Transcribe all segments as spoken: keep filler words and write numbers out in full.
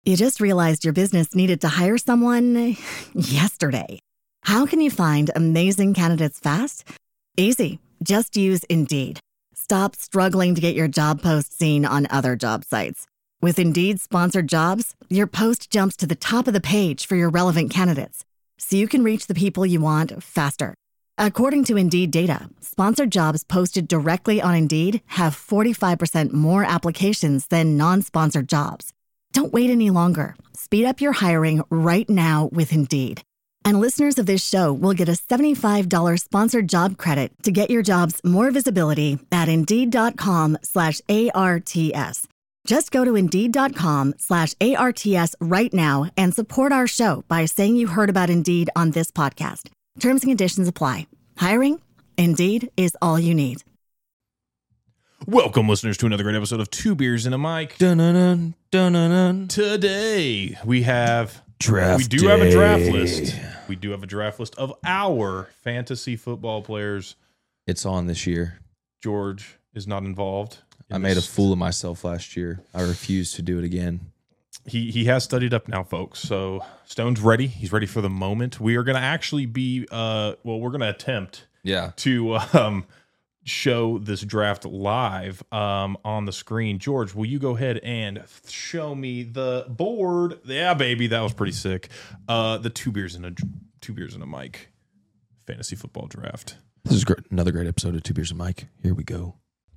You just realized your business needed to hire someone yesterday. How can you find amazing candidates fast? Easy. Just use Indeed. Stop struggling to get your job post seen on other job sites. With Indeed sponsored jobs, your post jumps to the top of the page for your relevant candidates, so you can reach the people you want faster. According to Indeed data, sponsored jobs posted directly on Indeed have forty-five percent more applications than non-sponsored jobs. Don't wait any longer. Speed up your hiring right now with Indeed. And listeners of this show will get a seventy-five dollars sponsored job credit to get your jobs more visibility at Indeed.com slash ARTS. Just go to Indeed.com slash ARTS right now and support our show by saying you heard about Indeed on this podcast. Terms and conditions apply. Hiring? Indeed is all you need. Welcome, listeners, to another great episode of Two Beers and a Mic. Dun-dun-dun, dun-dun-dun. Today, we have... Draft We do have a draft day. list. We do have a draft list of our fantasy football players. It's on this year. George is not involved. in I made a this. fool of myself last year. I refuse to do it again. He he has studied up now, folks. So Stone's ready. He's ready for the moment. We are going to actually be, uh, well, we're going to attempt Yeah. to um, show this draft live um, on the screen. George, will you go ahead and show me the board? Yeah, baby, that was pretty sick. Uh, the two beers and a two beers and a mic fantasy football draft. This is great. Another great episode of Two Beers and Mike. Here we go.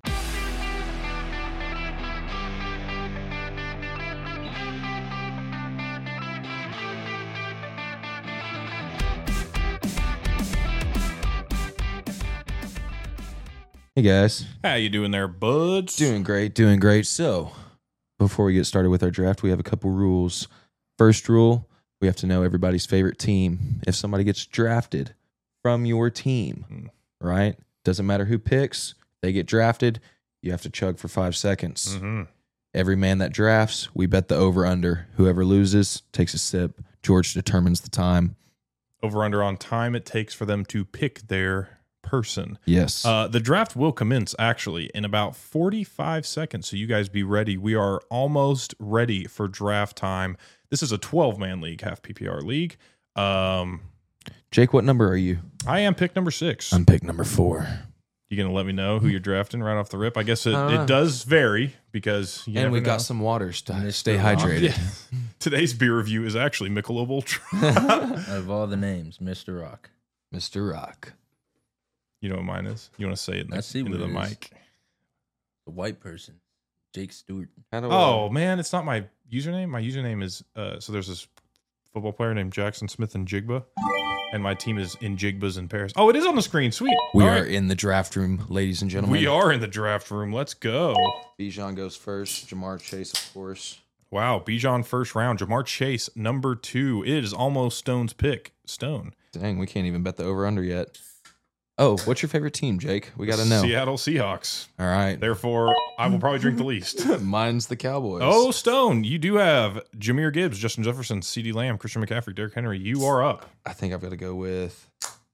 Hey guys. How you doing there, buds? Doing great, doing great. So, before we get started with our draft, we have a couple rules. First rule, we have to know everybody's favorite team. If somebody gets drafted from your team, Mm. right? Doesn't matter who picks, they get drafted, you have to chug for five seconds. Mm-hmm. Every man that drafts, we bet the over-under. Whoever loses takes a sip. George determines the time. Over under on time it takes for them to pick their person. Yes. Uh, the draft will commence actually in about forty-five seconds. So you guys be ready. We are almost ready for draft time. This is a twelve-man league, half P P R league. Um, Jake, what number are you? I am pick number six. I'm pick number four. You gonna let me know who you're drafting right off the rip? I guess it, Uh, it does vary because you And never we know. got some waters to Mister stay Rock. hydrated. Yeah. Today's beer review is actually Michelob Ultra. Out of all the names, Mister Rock. Mister Rock. You know what mine is? You want to say it I next see into what the it is. mic? The white person, Jake Stewart. How do Oh man, it's not my username. My username is uh, so there's this football player named Jackson Smith in Jigba, and my team is in Jigba's in Paris. Oh, it is on the screen. Sweet. We All are right. in the draft room, ladies and gentlemen. We are in the draft room. Let's go. Bijan goes first. Jamar Chase, of course. Wow, Bijan first round. Jamar Chase number two. It is almost Stone's pick. Stone. Dang, we can't even bet the over-under yet. Oh, what's your favorite team, Jake? We got to know. Seattle Seahawks. All right. Therefore, I will probably drink the least. Mine's the Cowboys. Oh, Stone, you do have Jahmyr Gibbs, Justin Jefferson, CeeDee Lamb, Christian McCaffrey, Derrick Henry. You are up. I think I've got to go with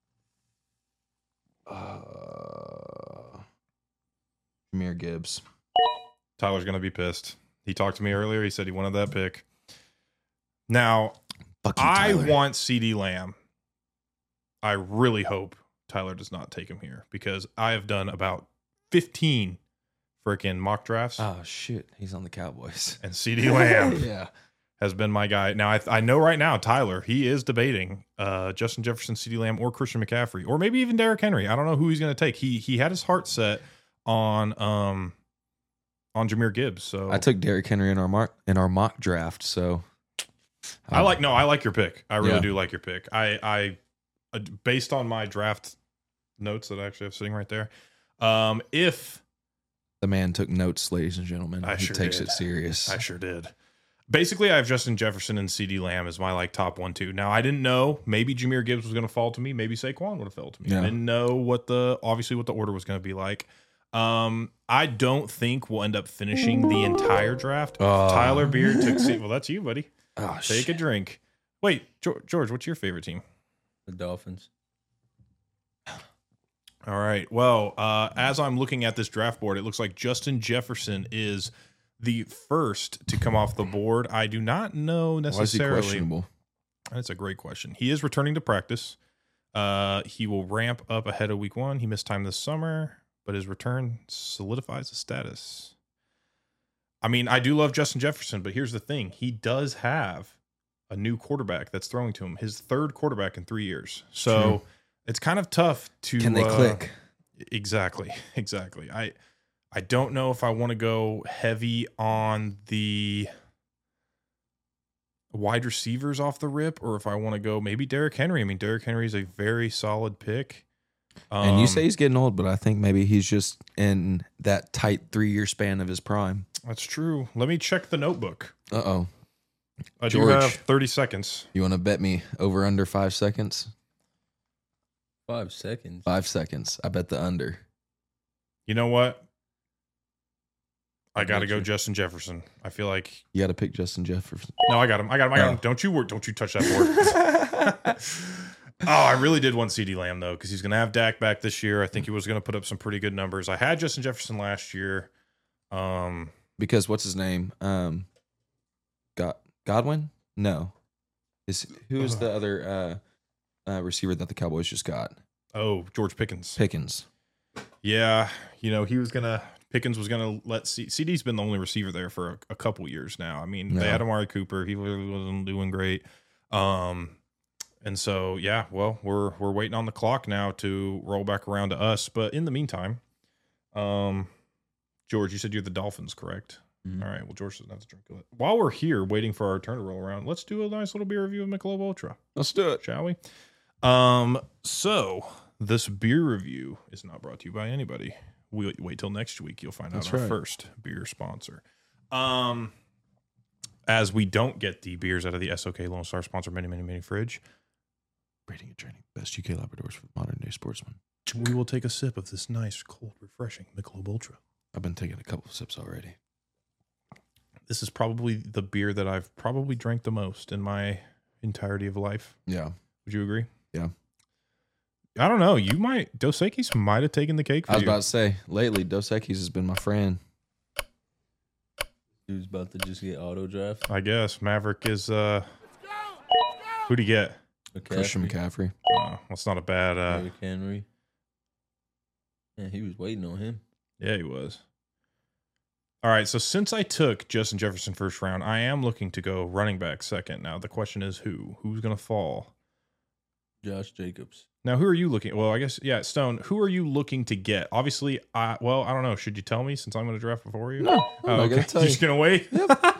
uh, Jahmyr Gibbs. Tyler's going to be pissed. He talked to me earlier. He said he wanted that pick. Now, Fuck you, I Tyler. want CeeDee Lamb. I really hope Tyler does not take him here because I have done about fifteen freaking mock drafts, Oh, shit. He's on the Cowboys. and CeeDee Lamb Yeah. has been my guy. Now, I, I know right now, Tyler, he is debating uh, Justin Jefferson, CeeDee Lamb, or Christian McCaffrey, or maybe even Derrick Henry. I don't know who he's going to take. He he had his heart set on um on Jahmyr Gibbs. So I took Derrick Henry in our mock in our mock draft, so I like no, I like your pick. I really Yeah. do like your pick. I I uh, based on my draft notes that I actually have sitting right there. Um, if the man took notes, ladies and gentlemen. I he sure takes did. it serious. I sure did. Basically, I have Justin Jefferson and CeeDee Lamb as my like top one two. Now, I didn't know maybe Jahmyr Gibbs was going to fall to me. Maybe Saquon would have fell to me. Yeah. I didn't know what the obviously what the order was going to be like. Um, I don't think we'll end up finishing the entire draft. Oh. Tyler Beard took. C- well, that's you, buddy. Oh, Take shit. a drink. Wait, George, George, what's your favorite team? The Dolphins. All right. Well, uh, as I'm looking at this draft board, it looks like Justin Jefferson is The first to come off the board, I do not know Why is he necessarily. questionable? That's a great question. He is returning to practice. Uh, he will ramp up ahead of week one. He missed time this summer, but his return solidifies his status. I mean, I do love Justin Jefferson, but here's the thing. He does have a new quarterback that's throwing to him, his third quarterback in three years. So True. it's kind of tough to... Can they uh, click? Exactly. Exactly. I I don't know if I want to go heavy on the wide receivers off the rip or if I want to go maybe Derrick Henry. I mean, Derrick Henry is a very solid pick. Um, And you say he's getting old, but I think maybe he's just in that tight three-year span of his prime. that's true. Let me check the notebook. Uh-oh. I do George. have thirty seconds. You want to bet me over under five seconds? Five seconds. Five seconds. I bet the under. You know what? I I got to bet go you. Justin Jefferson. I feel like You got to pick Justin Jefferson. no, I got him. I got him. I got Oh. him. Don't you work. Don't you touch that board. Oh, I really did want CeeDee Lamb though, because he's going to have Dak back this year. I think he was going to put up some pretty good numbers. I had Justin Jefferson last year. Um, Because what's his name? Um, God Godwin? No. Is who is the other uh, uh, receiver that the Cowboys just got? oh, George Pickens. Pickens. Yeah, you know he was gonna. Pickens was gonna let C- CD's been the only receiver there for a, a couple years now. I mean, they Yeah. had Amari Cooper. He really wasn't doing great. Um, and so yeah, well, we're we're waiting on the clock now to roll back around to us. But in the meantime, um, George, you said you're the Dolphins, correct? Mhm. All right. Well, George doesn't have to drink it. While we're here waiting for our turn to roll around, let's do a nice little beer review of Michelob Ultra, Let's do it. shall we? Um, so this beer review is not brought to you by anybody. We wait till next week. You'll find That's out our right. first beer sponsor. Um, as we don't get the beers out of the S O K Lone Star sponsor, Mini Mini Mini Fridge, Breeding and training. Best U K Labradors for the modern day sportsman. we will take a sip of this nice, cold, refreshing Michelob Ultra. I've been taking a couple of sips already. This is probably the beer that I've probably drank the most in my entirety of life. Yeah. Would you agree? Yeah. I don't know. You might Dos Equis might have taken the cake for I was you. about to say, lately, Dos Equis has been my friend. Dude's about to just get auto draft. I guess Maverick is. uh Who'd he get? Christian McCaffrey. Uh, that's not a bad. Uh, Derrick Henry. Yeah, he was waiting on him. yeah, he was. All right. So since I took Justin Jefferson first round, I am looking to go running back second. Now the question is who? Who's going to fall? Josh Jacobs. Now, who are you looking? Well, I guess yeah, Stone. Who are you looking to get? Obviously, I well, I don't know. Should you tell me since I'm going to draft before you? No, I'm Oh, not okay. gonna tell You're you. just gonna wait.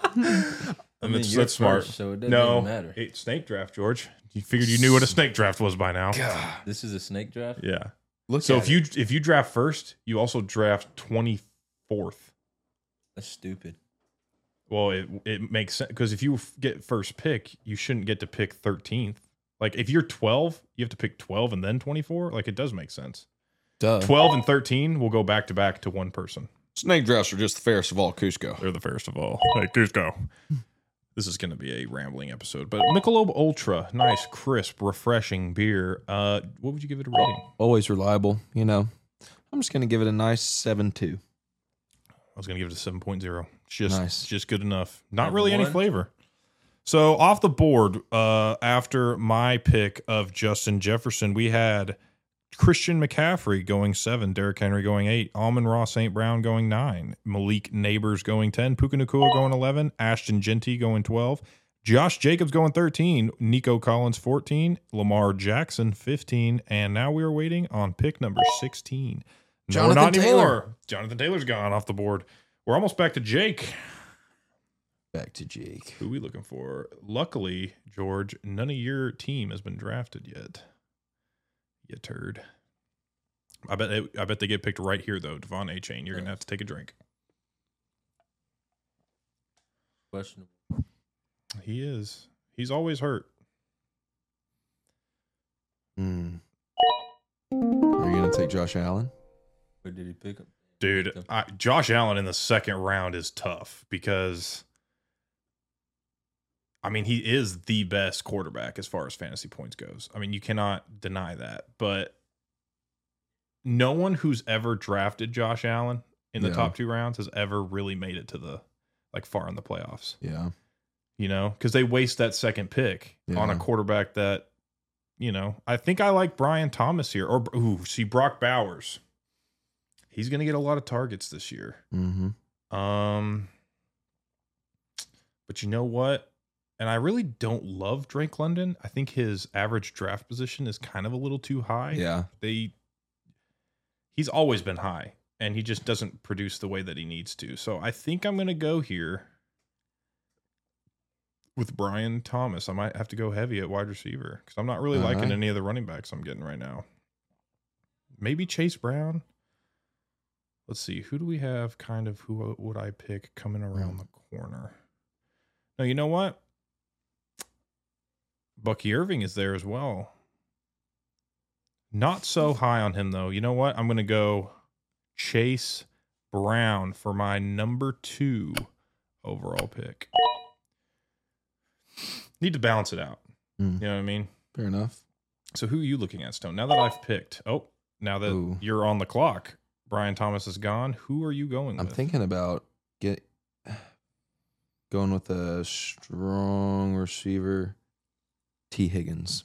I I mean, that's, you're that's smart. first, so it doesn't No, even matter. it's snake draft, George. You figured you knew what a snake draft was by now. God. This is a snake draft. Yeah. Look So at if it. you if you draft first, you also draft twenty-fourth. That's stupid. Well, it it makes sense because if you f- get first pick, you shouldn't get to pick thirteenth. Like if you're twelve, you have to pick twelve and then twenty-four. Like it does make sense. Duh. twelve and thirteen will go back to back to one person. Snake drafts are just the fairest of all Cusco. They're the fairest of all. Hey, Cusco. This is going to be a rambling episode, but Michelob Ultra, nice, crisp, refreshing beer. Uh, what would you give it a rating? Always reliable, you know. I'm just gonna give it a nice seven two. I was going to give it a seven point oh. Just, Nice. just good enough. Not Number really any one? flavor. So off the board, uh, after my pick of Justin Jefferson, we had Christian McCaffrey going seven, Derrick Henry going eight, Amon-Ra Saint Brown going nine, Malik Neighbors going ten, Puka Nacua going eleven, Ashton Genty going twelve, Josh Jacobs going thirteen, Nico Collins fourteen, Lamar Jackson fifteen, and now we are waiting on pick number sixteen. No, Jonathan not Taylor. anymore. Jonathan Taylor's gone off the board. We're almost back to Jake. Back to Jake. Who are we looking for? Luckily, George, none of your team has been drafted yet. You turd. I bet they, I bet they get picked right here though. Devon A. Chain, you're gonna have to take a drink. Questionable. He is. He's always hurt. Mm. Are you gonna take Josh Allen? Where did he pick him? Dude, I, Josh Allen in the second round is tough because, I mean, he is the best quarterback as far as fantasy points goes. I mean, you cannot deny that. But no one who's ever drafted Josh Allen in the Yeah. top two rounds has ever really made it to the like far in the playoffs. Yeah. You know, because they waste that second pick Yeah. on a quarterback that, you know, I think I like Brian Thomas here. Or, ooh, see, Brock Bowers. He's going to get a lot of targets this year. Mm-hmm. Um, but you know what? And I really don't love Drake London. I think his average draft position is kind of a little too high. Yeah. They, he's always been high, and he just doesn't produce the way that he needs to. So I think I'm going to go here with Brian Thomas. I might have to go heavy at wide receiver because I'm not really Uh-huh. liking any of the running backs I'm getting right now. Maybe Chase Brown. Let's see. Who do we have kind of who would I pick coming around the corner? No, you know what? Bucky Irving is there as well. Not so high on him, though. You know what? I'm going to go Chase Brown for my number two overall pick. Need to balance it out. Mm. You know what I mean? Fair enough. So who are you looking at, Stone? Now that I've picked, oh, now that Ooh. you're on the clock, Brian Thomas is gone. Who are you going I'm with? thinking about get going with a strong receiver, T. Higgins.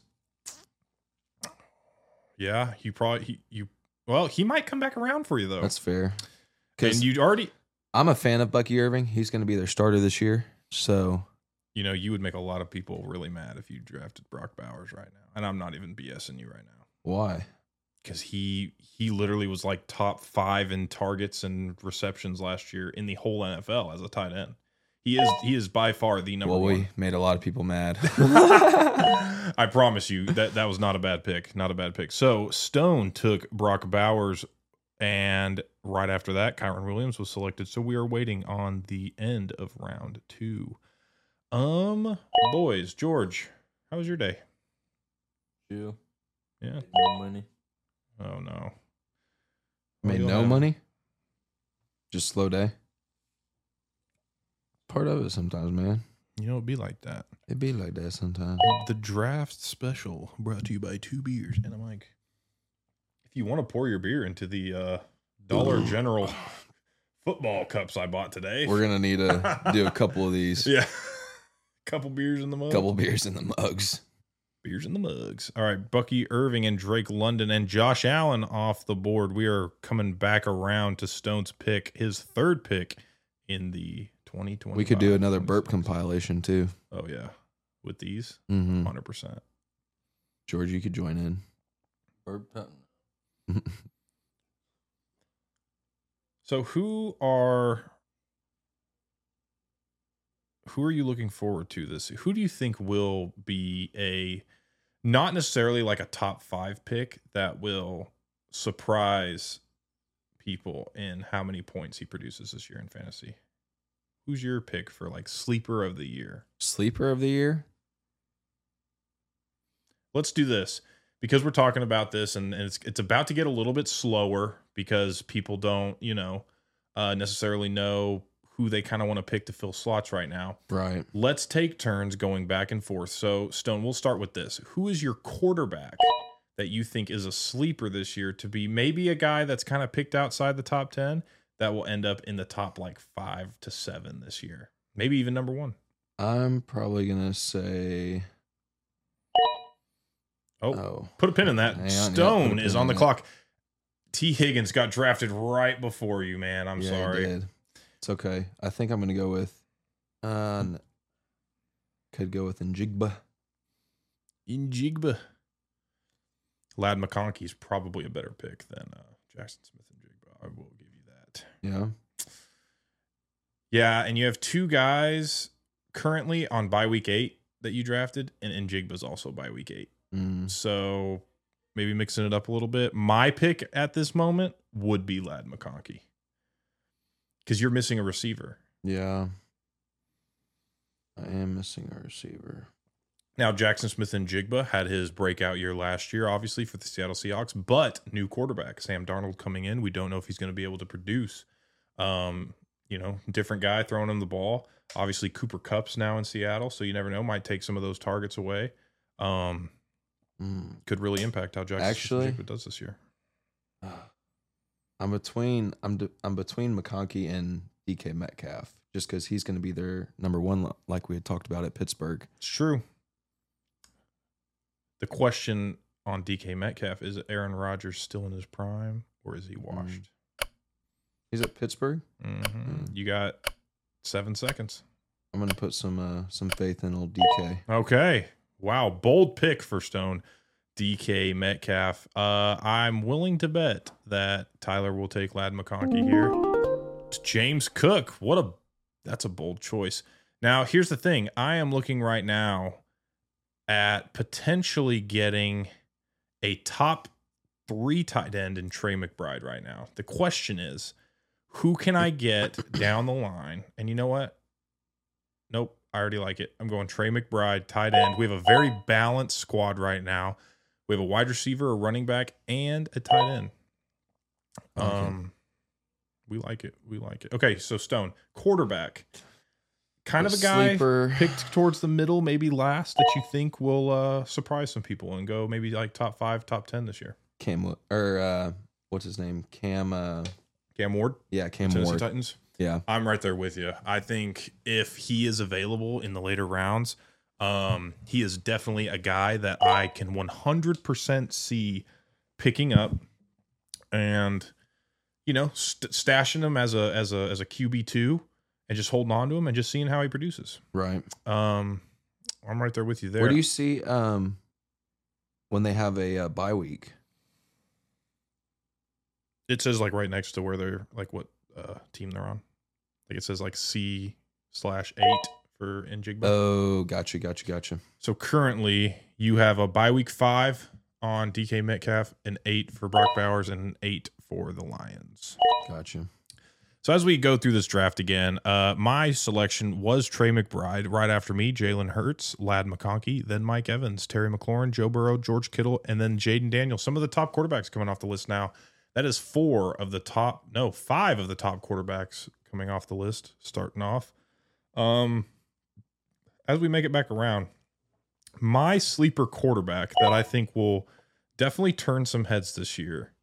Yeah, you probably he, you. Well, he might come back around for you though. That's fair. And Because you already, I'm a fan of Bucky Irving. He's going to be their starter this year. So you know, you would make a lot of people really mad if you drafted Brock Bowers right now. And I'm not even BSing you right now why? because he he literally was like top five in targets and receptions last year in the whole N F L as a tight end. He is he is by far the number Well, one. we made a lot of people mad. I promise you that that was not a bad pick. Not a bad pick. So Stone took Brock Bowers, and right after that, Kyron Williams was selected. So we are waiting on the end of round two. Um, boys, George, how was your day? Chill. Yeah. No money. Oh no. Made you'll no have- money. Just slow day. Part of it sometimes, man. You know, it'd be like that. It be like that sometimes. The draft special brought to you by Two Beers. And I'm like, if you want to pour your beer into the uh, Dollar General football cups I bought today, We're gonna need to do a couple of these. yeah, couple beers in the mug. Couple beers in the mugs. Beers in the mugs. All right, Bucky Irving and Drake London and Josh Allen off the board. We are coming back around to Stone's pick, his third pick in the twenty twenty. We could do another burp compilation too. Oh yeah, with these, Mm-hmm. hundred percent. George, you could join in. Bird Patton. So who are who are you looking forward to this? Who do you think will be a not necessarily like a top five pick that will surprise people in how many points he produces this year in fantasy? Who's your pick for like sleeper of the year? Sleeper of the year? Let's do this because we're talking about this and, and it's it's about to get a little bit slower because people don't, you know, uh, necessarily know who they kind of want to pick to fill slots right now. Right. Let's take turns going back and forth. So, Stone, we'll start with this. Who is your quarterback that you think is a sleeper this year to be maybe a guy that's kind of picked outside the top ten that will end up in the top like five to seven this year? Maybe even number one. I'm probably gonna say Oh, oh. put a pin in that. Hang on, yeah, put Stone a is pin on in the it. clock. T. Higgins got drafted right before you, man. I'm Yeah, he sorry. did. It's okay. I think I'm gonna go with uh n- could go with Njigba. Njigba. Lad McConkey's probably a better pick than uh, Jackson Smith and Jigba. I will give you that. Yeah. Yeah, and you have two guys currently on bye week eight that you drafted, and, and Jigba's also bye week eight. Mm. So maybe mixing it up a little bit. My pick at this moment would be Lad McConkey because you're missing a receiver. Yeah. I am missing a receiver. Now, Jackson Smith and Jigba had his breakout year last year, obviously, for the Seattle Seahawks, but new quarterback, Sam Darnold coming in. We don't know if he's going to be able to produce. Um, you know, different guy throwing him the ball. Obviously, Cooper Kupp's now in Seattle, so you never know. Might take some of those targets away. Um, Mm. could really impact how Jackson Actually- Smith and Jigba does this year. I'm between I'm de- I'm between McConkey and D K Metcalf. just because he's going to be their number one, like we had talked about at Pittsburgh. It's true. The question on D K Metcalf is Aaron Rodgers still in his prime or is he washed? Mm. He's at Pittsburgh. Mm-hmm. Mm. You got seven seconds. I'm going to put some uh, some faith in old D K. Okay. Wow. Bold pick for Stone. D K Metcalf. Uh, I'm willing to bet that Tyler will take Ladd McConkey here. It's James Cook. What a that's a bold choice. Now, here's the thing. I am looking right now at potentially getting a top three tight end in Trey McBride right now. The question is, who can I get down the line? And you know what? Nope. I already like it. I'm going Trey McBride, tight end. We have a very balanced squad right now. We have a wide receiver, a running back, and a tight end. Um, Okay. We like it. We like it. Okay, so Stone, quarterback. Kind of a guy Sleeper. picked towards the middle, maybe last, that you think will uh, surprise some people and go maybe like top five, top ten this year. Cam, or uh, what's his name? Cam, uh, Cam Ward, yeah, Cam Tennessee Ward. Titans. Yeah. I'm right there with you. I think if he is available in the later rounds, um, he is definitely a guy that I can one hundred percent see picking up and, you know, st- stashing him as a as a as a Q B two and just holding on to him and just seeing how he produces. Right. Um, I'm right there with you there. Where do you see um, when they have a uh, bye week? It says like right next to where they're like what uh, team they're on. Like it says like C slash eight for Njigba. Oh, gotcha, gotcha, gotcha. So currently you have a bye week five on D K Metcalf, an eight for Brock Bowers, and an eight for the Lions. Gotcha. So as we go through this draft again, uh, my selection was Trey McBride. Right after me, Jalen Hurts, Ladd McConkey, then Mike Evans, Terry McLaurin, Joe Burrow, George Kittle, and then Jaden Daniels. Some of the top quarterbacks coming off the list now. That is four of the top, no, five of the top quarterbacks coming off the list, starting off. Um, as we make it back around, my sleeper quarterback that I think will definitely turn some heads this year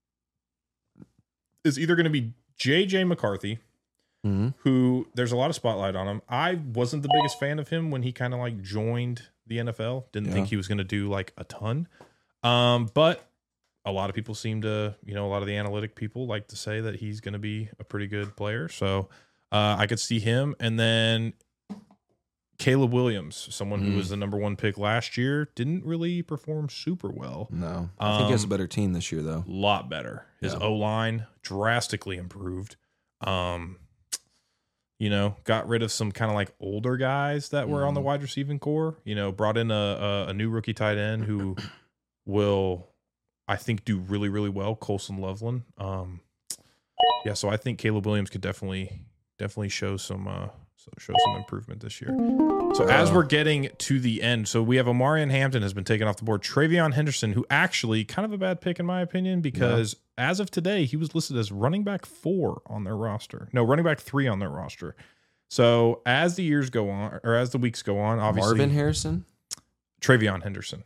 is either going to be J J McCarthy, Mm-hmm. who there's a lot of spotlight on him. I wasn't the biggest fan of him when he kind of like joined the N F L. Didn't Yeah. think he was going to do like a ton. Um, but a lot of people seem to, you know, a lot of the analytic people like to say that he's going to be a pretty good player. So uh, I could see him. And then Caleb Williams, someone who Mm. was the number one pick last year, didn't really perform super well. No, I think he has a Um, better team this year, though. Lot better. His Yeah. O-line drastically improved. Um, you know, got rid of some kind of like older guys that were on the Mhm. wide receiving core. You know, brought in a, a, a new rookie tight end who will, I think, do really, really well. Colson Loveland. Um, yeah, so I think Caleb Williams could definitely, definitely show some, uh, so show some improvement this year. So as Uh, we're getting to the end, so we have Omarion Hampton has been taken off the board. Travion Henderson, who actually kind of a bad pick in my opinion, because as of today, he was listed as running back four on their roster. No, running back three on their roster. So as the years go on, or as the weeks go on, obviously Marvin Harrison. Travion Henderson.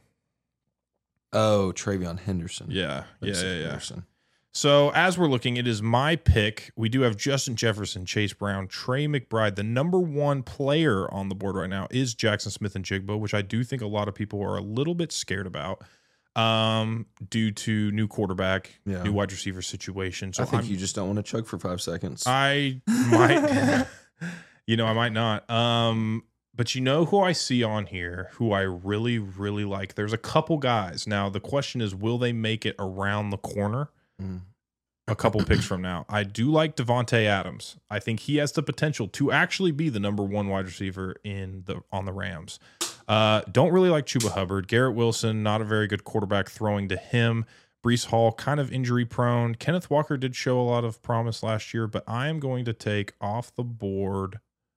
Oh, Travion Henderson. Yeah, I yeah, said yeah, yeah. Henderson. So as we're looking, it is my pick. We do have Justin Jefferson, Chase Brown, Trey McBride. The number one player on the board right now is Jackson Smith and Jigba, which I do think a lot of people are a little bit scared about um, due to new quarterback, Yeah. new wide receiver situation. So I think I'm, you just don't want to chug for five seconds. I might, you know, I might not. Um, but you know who I see on here who I really, really like? There's a couple guys. Now, the question is, will they make it around the corner? Mm. A couple picks from now. I do like Devontae Adams. I think he has the potential to actually be the number one wide receiver in the on the Rams. Uh, don't really like Chuba Hubbard. Garrett Wilson, not a very good quarterback throwing to him. Breece Hall, kind of injury prone. Kenneth Walker did show a lot of promise last year, but I am going to take off the board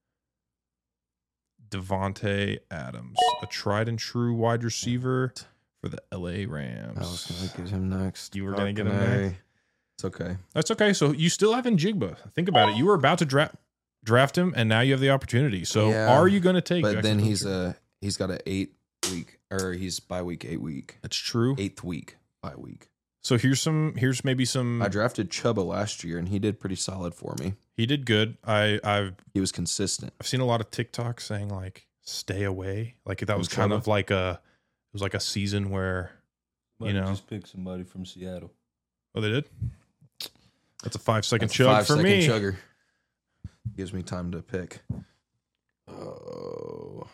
Devontae Adams, a tried and true wide receiver for the L A Rams. I was going to get him next. You were gonna get him Fucking A. next? It's okay. That's okay. So you still have Njigba. Think about it. You were about to draft draft him, and now you have the opportunity. So Yeah, are you going to take? But Jackson then he's Smith-Njigba? a he's got an eight week or he's bye week eight week That's true. eighth week bye week. So here's some. Here's maybe some. I drafted Chuba last year and he did pretty solid for me. He did good. I I've He was consistent. I've seen a lot of TikTok saying like stay away. Like that From was kind Chuba? of like a it was like a season where Might You have know. just pick somebody from Seattle. oh they did. That's a five second That's a chug five for second me. chugger. Gives me time to pick. Oh.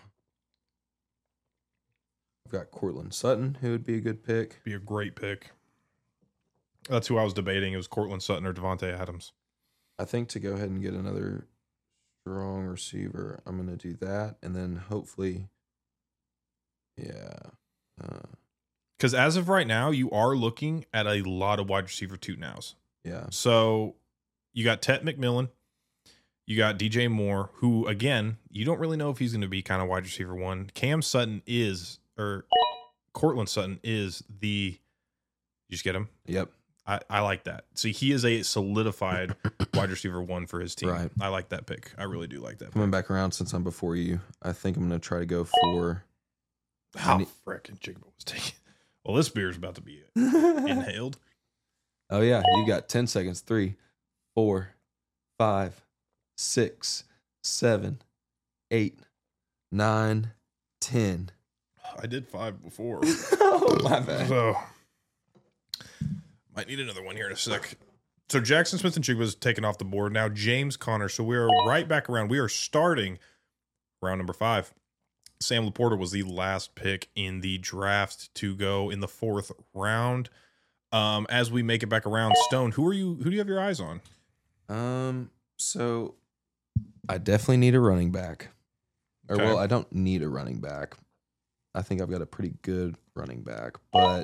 I've got Cortland Sutton, who would be a good pick. Be a great pick. That's who I was debating. It was Cortland Sutton or Devontae Adams. I think to go ahead and get another strong receiver, I'm going to do that. And then hopefully, yeah. Uh, Because as of right now, you are looking at a lot of wide receiver two nows. yeah. So you got Tet McMillan. You got D J Moore, who, again, you don't really know if he's going to be kind of wide receiver one. Cam Sutton is, or Cortland Sutton is the, you just get him? Yep. I, I like that. See, he is a solidified wide receiver one for his team. Right. I like that pick. I really do like that Coming pick. back around since I'm before you, I think I'm going to try to go for. How I need- frickin' Jigba was taken. Well, this beer's about to be inhaled. Oh, yeah. You got ten seconds. Three, four, five, six, seven, eight, nine, ten. I did five before. Oh, my bad. So, might need another one here in a sec. So, Jackson Smith and Jigba was taken off the board. Now, James Conner. So, we are right back around. We are starting round number five. Sam Laporta was the last pick in the draft to go in the fourth round. Um, as we make it back around, Stone, who are you? Who do you have your eyes on? Um, so I definitely need a running back. Or Okay. well, I don't need a running back. I think I've got a pretty good running back, but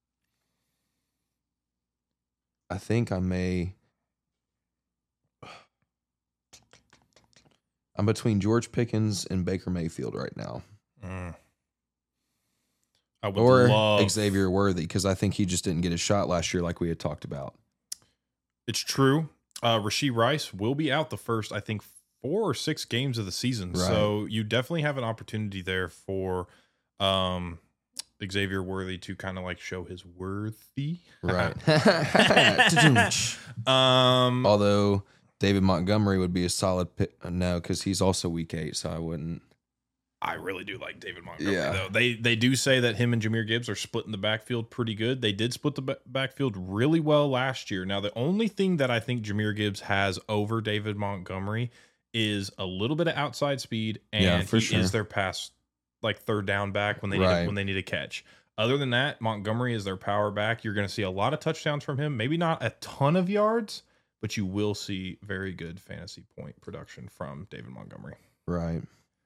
I think I may I'm between George Pickens and Baker Mayfield right now. Mm. I would Or love Xavier Worthy, because I think he just didn't get a shot last year like we had talked about. It's true. Uh, Rashee Rice will be out the first, I think, four or six games of the season. Right. So you definitely have an opportunity there for um, Xavier Worthy to kind of like show his worthy. Right. um, Although David Montgomery would be a solid pick. uh, No, because he's also week eight, so I wouldn't. I really do like David Montgomery, Yeah. though. They they do say that him and Jahmyr Gibbs are splitting the backfield pretty good. They did split the ba- backfield really well last year. Now, the only thing that I think Jahmyr Gibbs has over David Montgomery is a little bit of outside speed, and Yeah, for he sure. is their pass, like third down back when they need Right. a, when they need a catch. Other than that, Montgomery is their power back. You're going to see a lot of touchdowns from him. Maybe not a ton of yards, but you will see very good fantasy point production from David Montgomery. Right.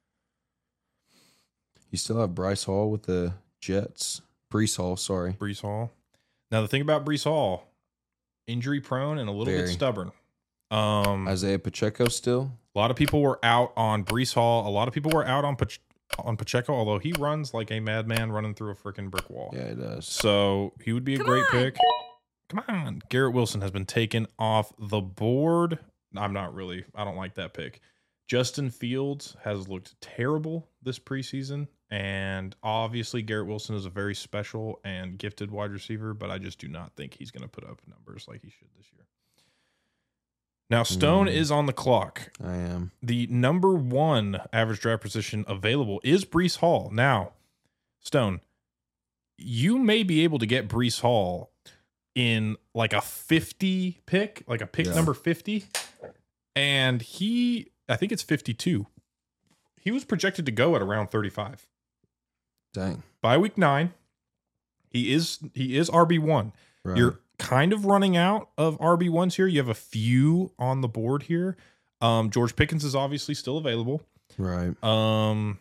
You still have Bryce Hall with the Jets. Brees Hall, sorry. Brees Hall. Now the thing about Brees Hall, injury prone and a little Very. bit stubborn. Um, Isaiah Pacheco still. a lot of people were out on Brees Hall. A lot of people were out on Pach- on Pacheco, although he runs like a madman running through a freaking brick wall. Yeah, it does. So he would be a Come great on. pick. Come on. Garrett Wilson has been taken off the board. I'm not really, I don't like that pick. Justin Fields has looked terrible this preseason. And obviously, Garrett Wilson is a very special and gifted wide receiver, but I just do not think he's going to put up numbers like he should this year. Now, Stone Mm. is on the clock. I am. The number one average draft position available is Brees Hall. Now, Stone, you may be able to get Brees Hall in like a fifty pick, like a pick Yeah. number fifty. And he, I think it's fifty-two. He was projected to go at around thirty-five. Dang. By week nine, he is he is R B one. Right. You're kind of running out of R B ones here. You have a few on the board here. Um, George Pickens is obviously still available. right. Um,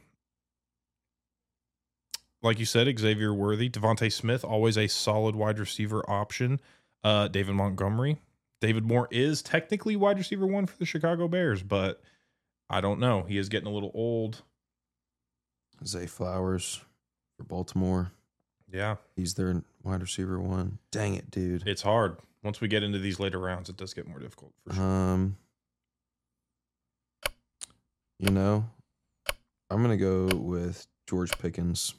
like you said, Xavier Worthy, Devontae Smith, always a solid wide receiver option. Uh, David Montgomery. David Moore is technically wide receiver one for the Chicago Bears, but I don't know. He is getting a little old. Zay Flowers for Baltimore. Yeah, He's their wide receiver one. Dang it, dude. it's hard. Once we get into these later rounds, it does get more difficult for sure. Um, you know, I'm gonna go with George Pickens.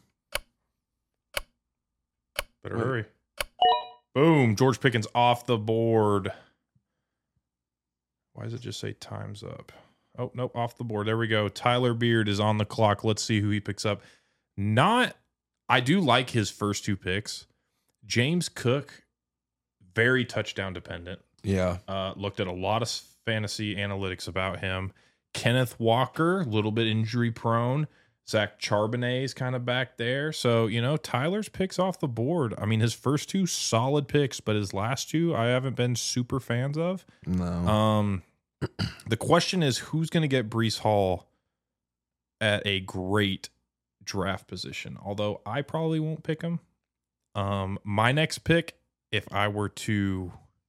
Better Wait. hurry. Boom. George Pickens off the board. Why does it just say time's up? Oh, nope, off the board. There we go. Tyler Beard is on the clock. Let's see who he picks up. Not, I do like his first two picks. James Cook, very touchdown dependent. Yeah. Uh, looked at a lot of fantasy analytics about him. Kenneth Walker, a little bit injury prone. Zach Charbonnet is kind of back there. So, you know, Tyler's picks off the board. I mean, his first two solid picks, but his last two I haven't been super fans of. No. Um, the question is who's going to get Breece Hall at a great draft position? Although I probably won't pick him. Um, my next pick, if I were to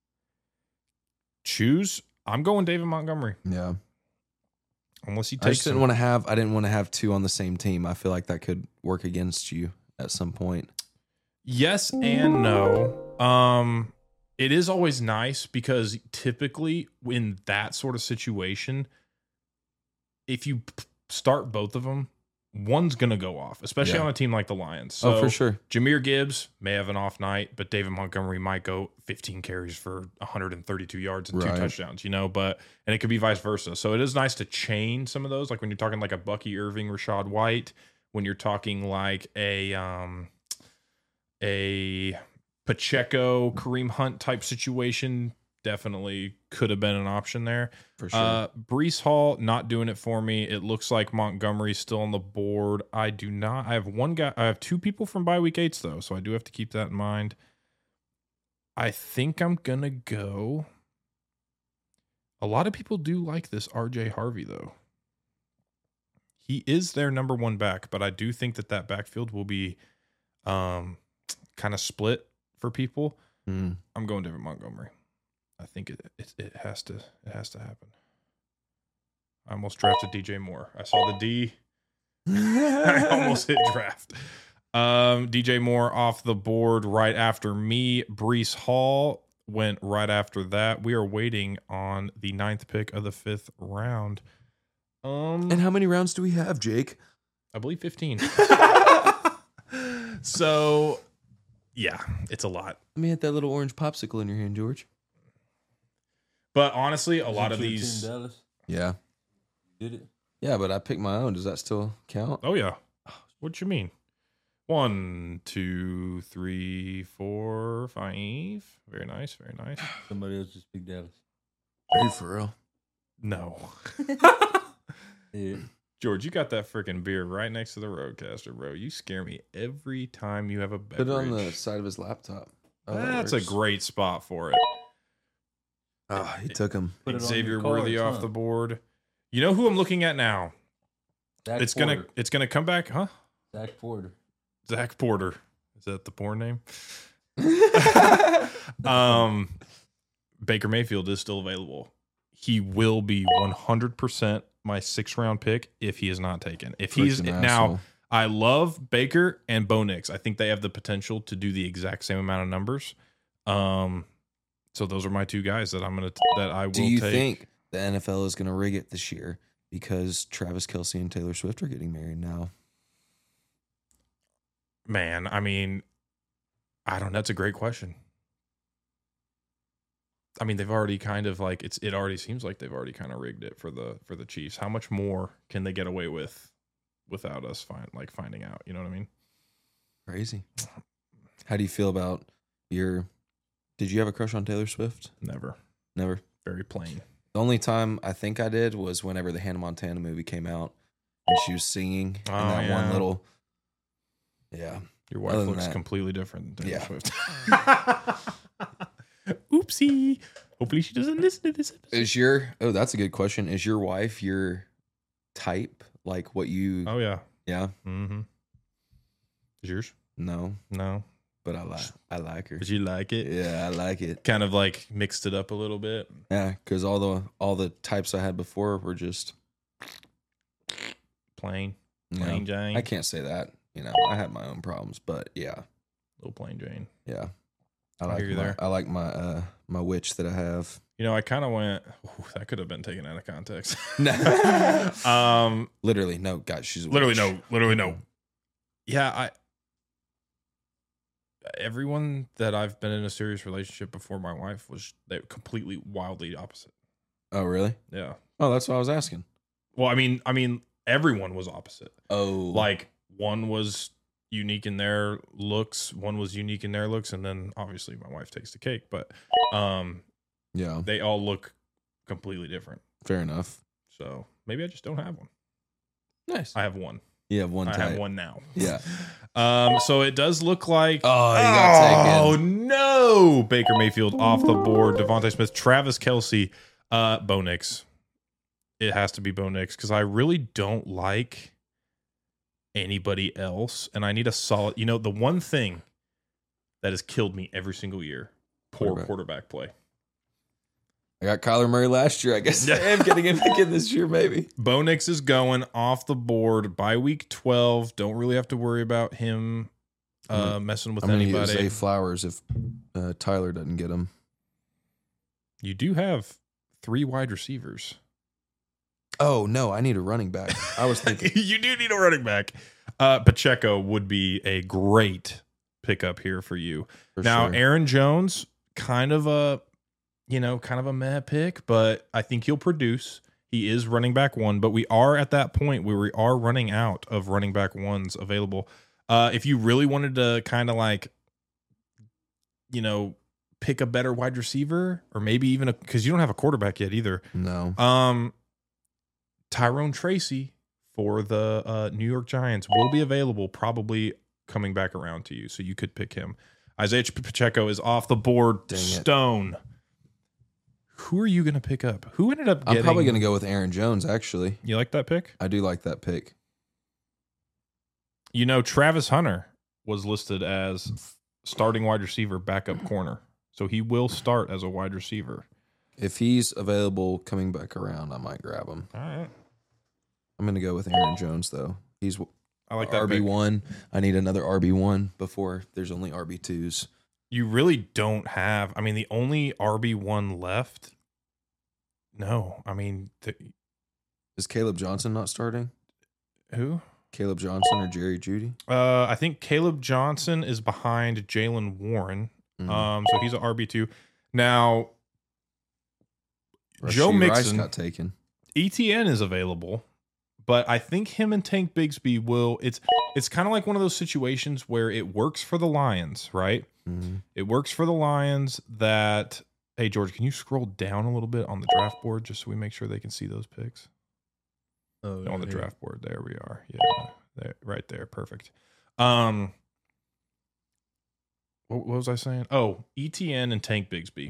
choose, I'm going David Montgomery. Yeah. Unless he I takes just didn't him. want to have. I didn't want to have two on the same team. I feel like that could work against you at some point. Yes and no. Um, it is always nice because typically in that sort of situation, if you p- start both of them, one's going to go off, especially Yeah. on a team like the Lions. So Oh, for sure. Jahmyr Gibbs may have an off night, but David Montgomery might go fifteen carries for one hundred thirty-two yards and two Right. touchdowns, you know, but, and it could be vice versa. So it is nice to chain some of those. Like when you're talking like a Bucky Irving, Rashad White, when you're talking like a, um, a Pacheco, Kareem Hunt type situation, definitely could have been an option there. For sure. Uh, Breece Hall not doing it for me. It looks like Montgomery's still on the board. I do not. I have one guy. I have two people from bye week eights though, so I do have to keep that in mind. I think I'm gonna go. A lot of people do like this R J Harvey though. He is their number one back, but I do think that that backfield will be um, kind of split for people. Mm. I'm going David Montgomery. I think it, it it has to it has to happen. I almost drafted D J Moore. I saw the D. I almost hit draft. Um, D J Moore off the board right after me. Breece Hall went right after that. We are waiting on the ninth pick of the fifth round. Um, And how many rounds do we have, Jake? I believe fifteen. So, yeah, it's a lot. Let me hit that little orange popsicle in your hand, George. But honestly, a lot of these. Dallas Yeah. did it. Yeah, but I picked my own. Does that still count? Oh yeah. What you mean? One, two, three, four, five. Very nice. Very nice. Somebody else just picked Dallas. Are you for real? No. Yeah. George, you got that freaking beer right next to the Roadcaster, bro. You scare me every time you have a beverage. Put it on the side of his laptop. Oh, that That's a works. great spot for it. Oh, he took him. Put it on Xavier your Worthy cards, off huh? the board. You know who I'm looking at now? Zach it's Porter. gonna it's gonna come back, huh? Zach Porter. Zach Porter. Is that the porn name? um, Baker Mayfield is still available. He will be one hundred percent my sixth round pick if he is not taken. If he's Freaking now, asshole. I love Baker and Bo Nix. I think they have the potential to do the exact same amount of numbers. Um, so those are my two guys that I'm gonna that I will Do you take. think the N F L is going to rig it this year because Travis Kelce and Taylor Swift are getting married now? Man, I mean, I don't know. That's a great question. I mean, they've already kind of like it's. It already seems like they've already kind of rigged it for the for the Chiefs. How much more can they get away with without us find like finding out? You know what I mean? Crazy. How do you feel about your? Did you have a crush on Taylor Swift? Never. Never. Very plain. The only time I think I did was whenever the Hannah Montana movie came out and she was singing in Oh, that yeah. one little. Yeah. Your wife Other than looks that- completely different than Taylor Yeah. Swift. Oopsie. Hopefully she doesn't listen to this episode. Is your oh that's a good question. Is your wife your type? Like what you Oh yeah. yeah? Mm-hmm. Is yours? No. No. But I like I like her. Did you like it? Yeah, I like it. Kind of like mixed it up a little bit. Yeah, because all the all the types I had before were just Plain. you know, Plain Jane. I can't say that. You know, I had my own problems, but yeah, Little plain Jane. yeah. I I like hear you my, there. I like my uh my witch that I have. You know, I kind of went. Ooh, that could have been taken out of context. No. um, Literally, no, God, she's a literally witch. no. Literally no. Yeah, I. Everyone that I've been in a serious relationship before my wife was they were completely wildly opposite. Oh, really? Yeah. Oh, that's what I was asking. Well, I mean, I mean, everyone was opposite. Oh, Like one was unique in their looks, one was unique in their looks, and then obviously my wife takes the cake. But um, yeah, they all look completely different. fair enough. So maybe I just don't have one. Nice. I have one. You have one I type. have one now. Yeah. Um. So it does look like. Oh, he got Oh taken. no! Baker Mayfield off the board. Devontae Smith, Travis Kelce, uh, Bo Nix. It has to be Bo Nix because I really don't like anybody else, and I need a solid. You know, the one thing that has killed me every single year: poor Quarterback. quarterback play. I got Kyler Murray last year. I guess I am getting him again this year, maybe. Bo Nix is going off the board by week twelve. Don't really have to worry about him uh, messing with I'm going to anybody. use Zay Flowers if uh, Tyler doesn't get him. You do have three wide receivers. Oh, no, I need a running back. I was thinking. You do need a running back. Uh, Pacheco would be a great pickup here for you. For now, sure. Aaron Jones, kind of a, you know, kind of a meh pick, but I think he'll produce. He is running back one, but we are at that point where we are running out of running back ones available. Uh, if you really wanted to kind of like, you know, pick a better wide receiver, or maybe even a, because you don't have a quarterback yet either. No. Um, Tyrone Tracy for the uh, New York Giants will be available, probably coming back around to you, so you could pick him. Isaiah Pacheco is off the board. Dang it. Stone. Who are you going to pick up? Who ended up getting... I'm probably going to go with Aaron Jones, actually. You like that pick? I do like that pick. You know, Travis Hunter was listed as starting wide receiver, backup corner. So he will start as a wide receiver. If he's available coming back around, I might grab him. All right. I'm going to go with Aaron Jones, though. He's I like that R B pick. one. I need another R B one before there's only R B twos. You really don't have... I mean, the only R B one left... No, I mean... The, Is Caleb Johnson not starting? who? Caleb Johnson or Jerry Jeudy? Uh, I think Caleb Johnson is behind Jalen Warren. Mhm. Um, so he's an R B two. Now, Rashee Joe Rice Mixon, got taken. E T N is available, but I think him and Tank Bigsby will. It's it's kind of like one of those situations where it works for the Lions, right? Mhm. It works for the Lions that. Hey George, can you scroll down a little bit on the draft board just so we make sure they can see those picks? Oh, On the yeah. draft board, there we are. Yeah, there, right there, perfect. Um, what, what was I saying? Oh, E T N and Tank Bigsby.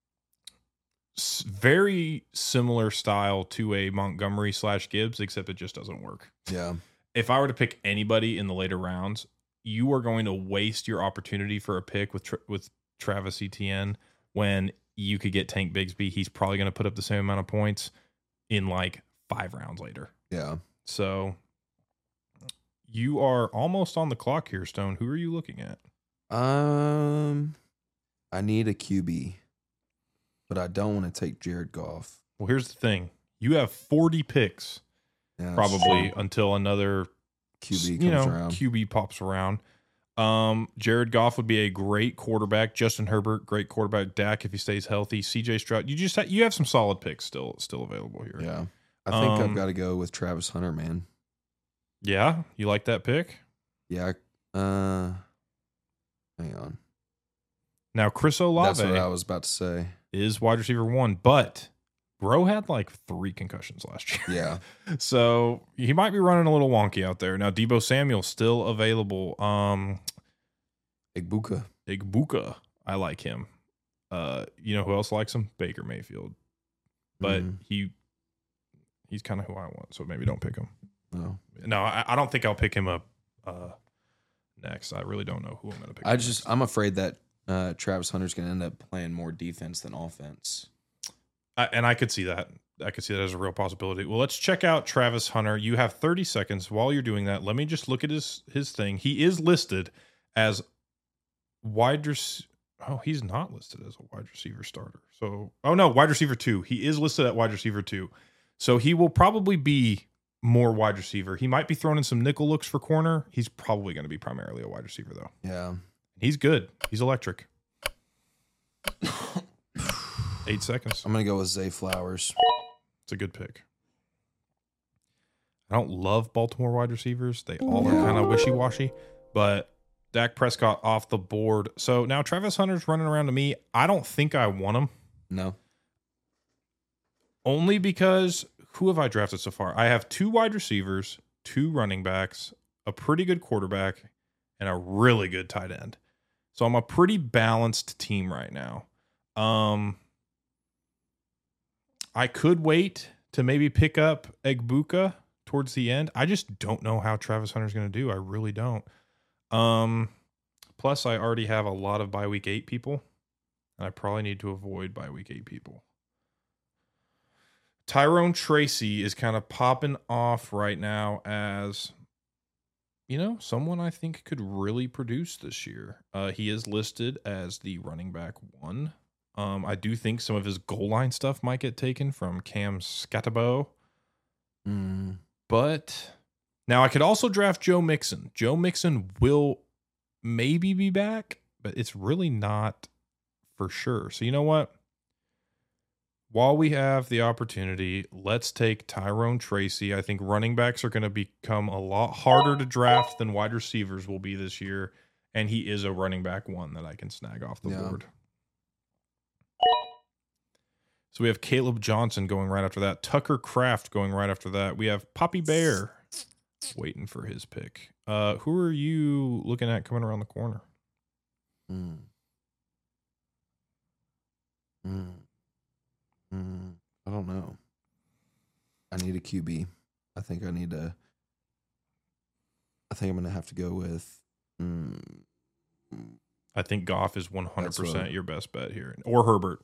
S- very similar style to a Montgomery slash Gibbs, except it just doesn't work. Yeah. If I were to pick anybody in the later rounds, you are going to waste your opportunity for a pick with tra- with Travis Etienne when you could get Tank Bigsby. He's probably going to put up the same amount of points in like five rounds later. Yeah. So you are almost on the clock here, Stone. Who are you looking at? Um, I need a Q B, but I don't want to take Jared Goff. Well, here's the thing. You have forty picks Yeah, probably so until another Q B you comes know, around. Q B pops around. Um, Jared Goff would be a great quarterback. Justin Herbert, great quarterback. Dak, if he stays healthy. C J Stroud. You just ha- you have some solid picks still still available here. Yeah. I think Um, I've got to go with Travis Hunter, man. Yeah, you like that pick? Yeah. Uh, hang on. Now Chris Olave That's what I was about to say. is wide receiver one, but bro had like three concussions last year. Yeah. So he might be running a little wonky out there. Now Debo Samuel still available. Um, Igbuka. Igbuka, I like him. Uh, you know who else likes him? Baker Mayfield. But Mhm. he he's kind of who I want, so maybe don't pick him. No. No, I, I don't think I'll pick him up uh, next. I really don't know who I'm going to pick. I up just, next. I'm afraid that uh, Travis Hunter's going to end up playing more defense than offense. I, and I could see that. I could see that as a real possibility. Well, let's check out Travis Hunter. You have thirty seconds. While you're doing that, let me just look at his his thing. He is listed as wide receiver. Oh, he's not listed as a wide receiver starter. So, oh no, wide receiver two. He is listed at wide receiver two. So he will probably be more wide receiver. He might be throwing in some nickel looks for corner. He's probably going to be primarily a wide receiver though. Yeah. He's good. He's electric. Eight seconds. I'm gonna go with Zay Flowers. It's a good pick. I don't love Baltimore wide receivers. They all are Yeah. kind of wishy-washy, but Dak Prescott off the board. So now Travis Hunter's running around to me. I don't think I want him. No. Only because who have I drafted so far? I have two wide receivers, two running backs, a pretty good quarterback, and a really good tight end. So I'm a pretty balanced team right now. Um, I could wait to maybe pick up Egbuka towards the end. I just don't know how Travis Hunter's going to do. I really don't. Um, plus, I already have a lot of bye week eight people, and I probably need to avoid bye week eight people. Tyrone Tracy is kind of popping off right now as, you know, someone I think could really produce this year. Uh, he is listed as the running back one. Um, I do think some of his goal line stuff might get taken from Cam Scatabo. Mm. But now I could also draft Joe Mixon. Joe Mixon will maybe be back, but it's really not for sure. So you know what? While we have the opportunity, let's take Tyrone Tracy. I think running backs are going to become a lot harder to draft than wide receivers will be this year. And he is a running back one that I can snag off the Yeah. board. So we have Caleb Johnson going right after that. Tucker Kraft going right after that. We have Poppy Bear waiting for his pick. Uh, who are you looking at coming around the corner? Mm. Mm. Mm. I don't know. I need a Q B. I think I need to. I think I'm going to have to go with. Mm, I think Goff is one hundred That's percent what- your best bet here. Or Herbert.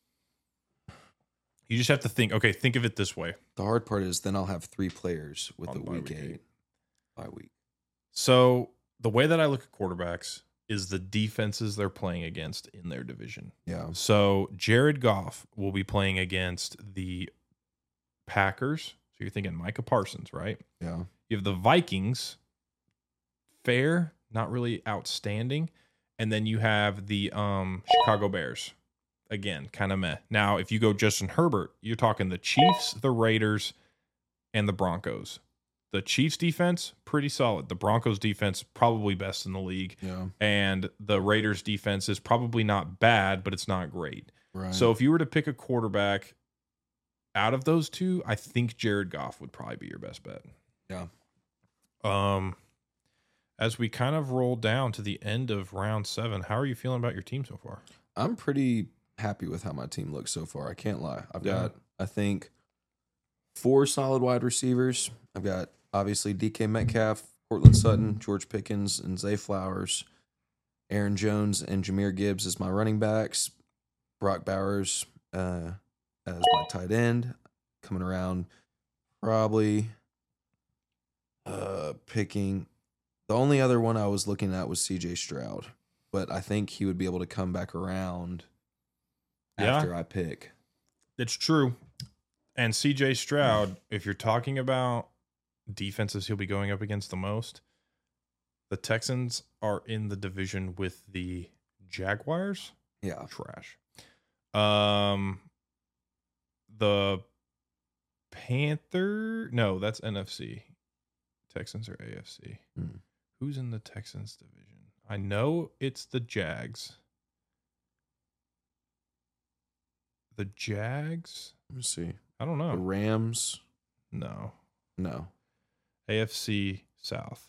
You just have to think, okay, think of it this way. the hard part is then I'll have three players with On the bye week week eight. eight. Bye week. So the way that I look at quarterbacks is the defenses they're playing against in their division. Yeah. So Jared Goff will be playing against the Packers. So you're thinking Micah Parsons, right? Yeah. You have the Vikings, fair, not really outstanding. And then you have the um, Chicago Bears. Again, kind of meh. Now, if you go Justin Herbert, you're talking the Chiefs, the Raiders, and the Broncos. The Chiefs defense, pretty solid. The Broncos defense, probably best in the league. Yeah. And the Raiders defense is probably not bad, but it's not great. Right. So if you were to pick a quarterback out of those two, I think Jared Goff would probably be your best bet. Yeah. Um, as we kind of roll down to the end of round seven, how are you feeling about your team so far? I'm pretty happy with how my team looks so far. I can't lie. I've Yeah. got, I think, four solid wide receivers. I've got obviously D K Metcalf, Cortland Sutton, George Pickens, and Zay Flowers. Aaron Jones and Jahmyr Gibbs as my running backs. Brock Bowers uh, as my tight end. Coming around, probably uh, picking. The only other one I was looking at was C J Stroud, but I think he would be able to come back around Yeah. after I pick. It's true. And C J Stroud, if you're talking about defenses he'll be going up against the most, the Texans are in the division with the Jaguars. Yeah. Trash. Um, the Panther. No, that's N F C. Texans are A F C. Hmm. Who's in the Texans division? I know it's the Jags. The Jags? Let me see. I don't The know. Rams. No. No. A F C South.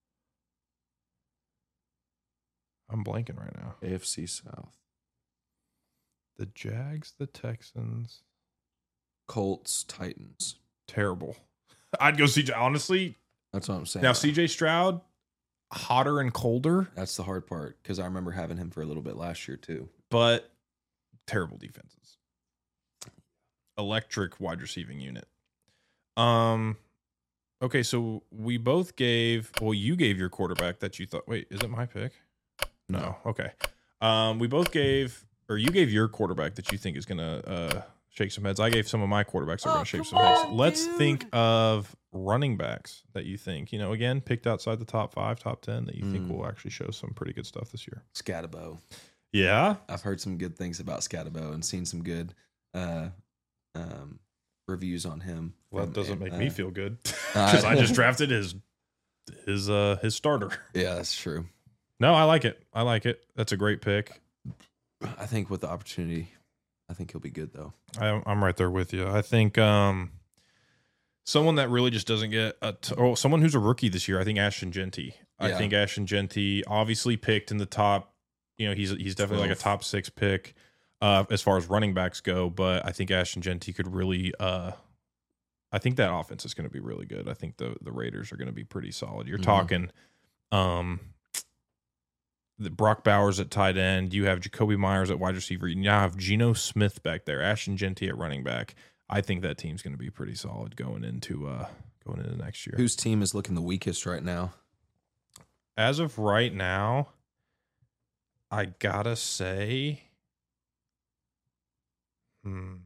I'm blanking right now. A F C South. The Jags, the Texans. Colts, Titans. Terrible. I'd go C J. Honestly, That's what I'm saying. now C J Stroud, hotter and colder, That's the hard part because I remember having him for a little bit last year too. but terrible defenses. Electric wide receiving unit. Um, okay, so we both gave. Well, you gave your quarterback that you thought. Wait, is it my pick? No. Okay. Um, we both gave, or you gave your quarterback that you think is gonna uh shake some heads. I gave some of my quarterbacks that are Oh, gonna shake come some heads. on, Let's dude. think of running backs that you think, you know, again, picked outside the top five, top ten that you think Mm. will actually show some pretty good stuff this year. Scatabo. Yeah. I've heard some good things about Scatabo and seen some good uh, um, reviews on him. Well, that from, doesn't make uh, me feel good because I just drafted his his uh his starter. Yeah, that's true. No, I like it. I like it. That's a great pick. I think with the opportunity, I think he'll be good though. I, I'm right there with you. I think um, someone that really just doesn't get a t- oh, someone who's a rookie this year. I think Ashton Genty. I Yeah. think Ashton Genty obviously picked in the top. You know, he's he's definitely like a twelve. top six pick uh, as far as running backs go. But I think Ashton Genty could really. Uh, I think that offense is going to be really good. I think the the Raiders are going to be pretty solid. You're Mhm. talking. Um, the Brock Bowers at tight end. You have Jacoby Myers at wide receiver. You now have Geno Smith back there. Ashton Genty at running back. I think that team's going to be pretty solid going into uh, going into next year. Whose team is looking the weakest right now? As of right now, I gotta say, hmm,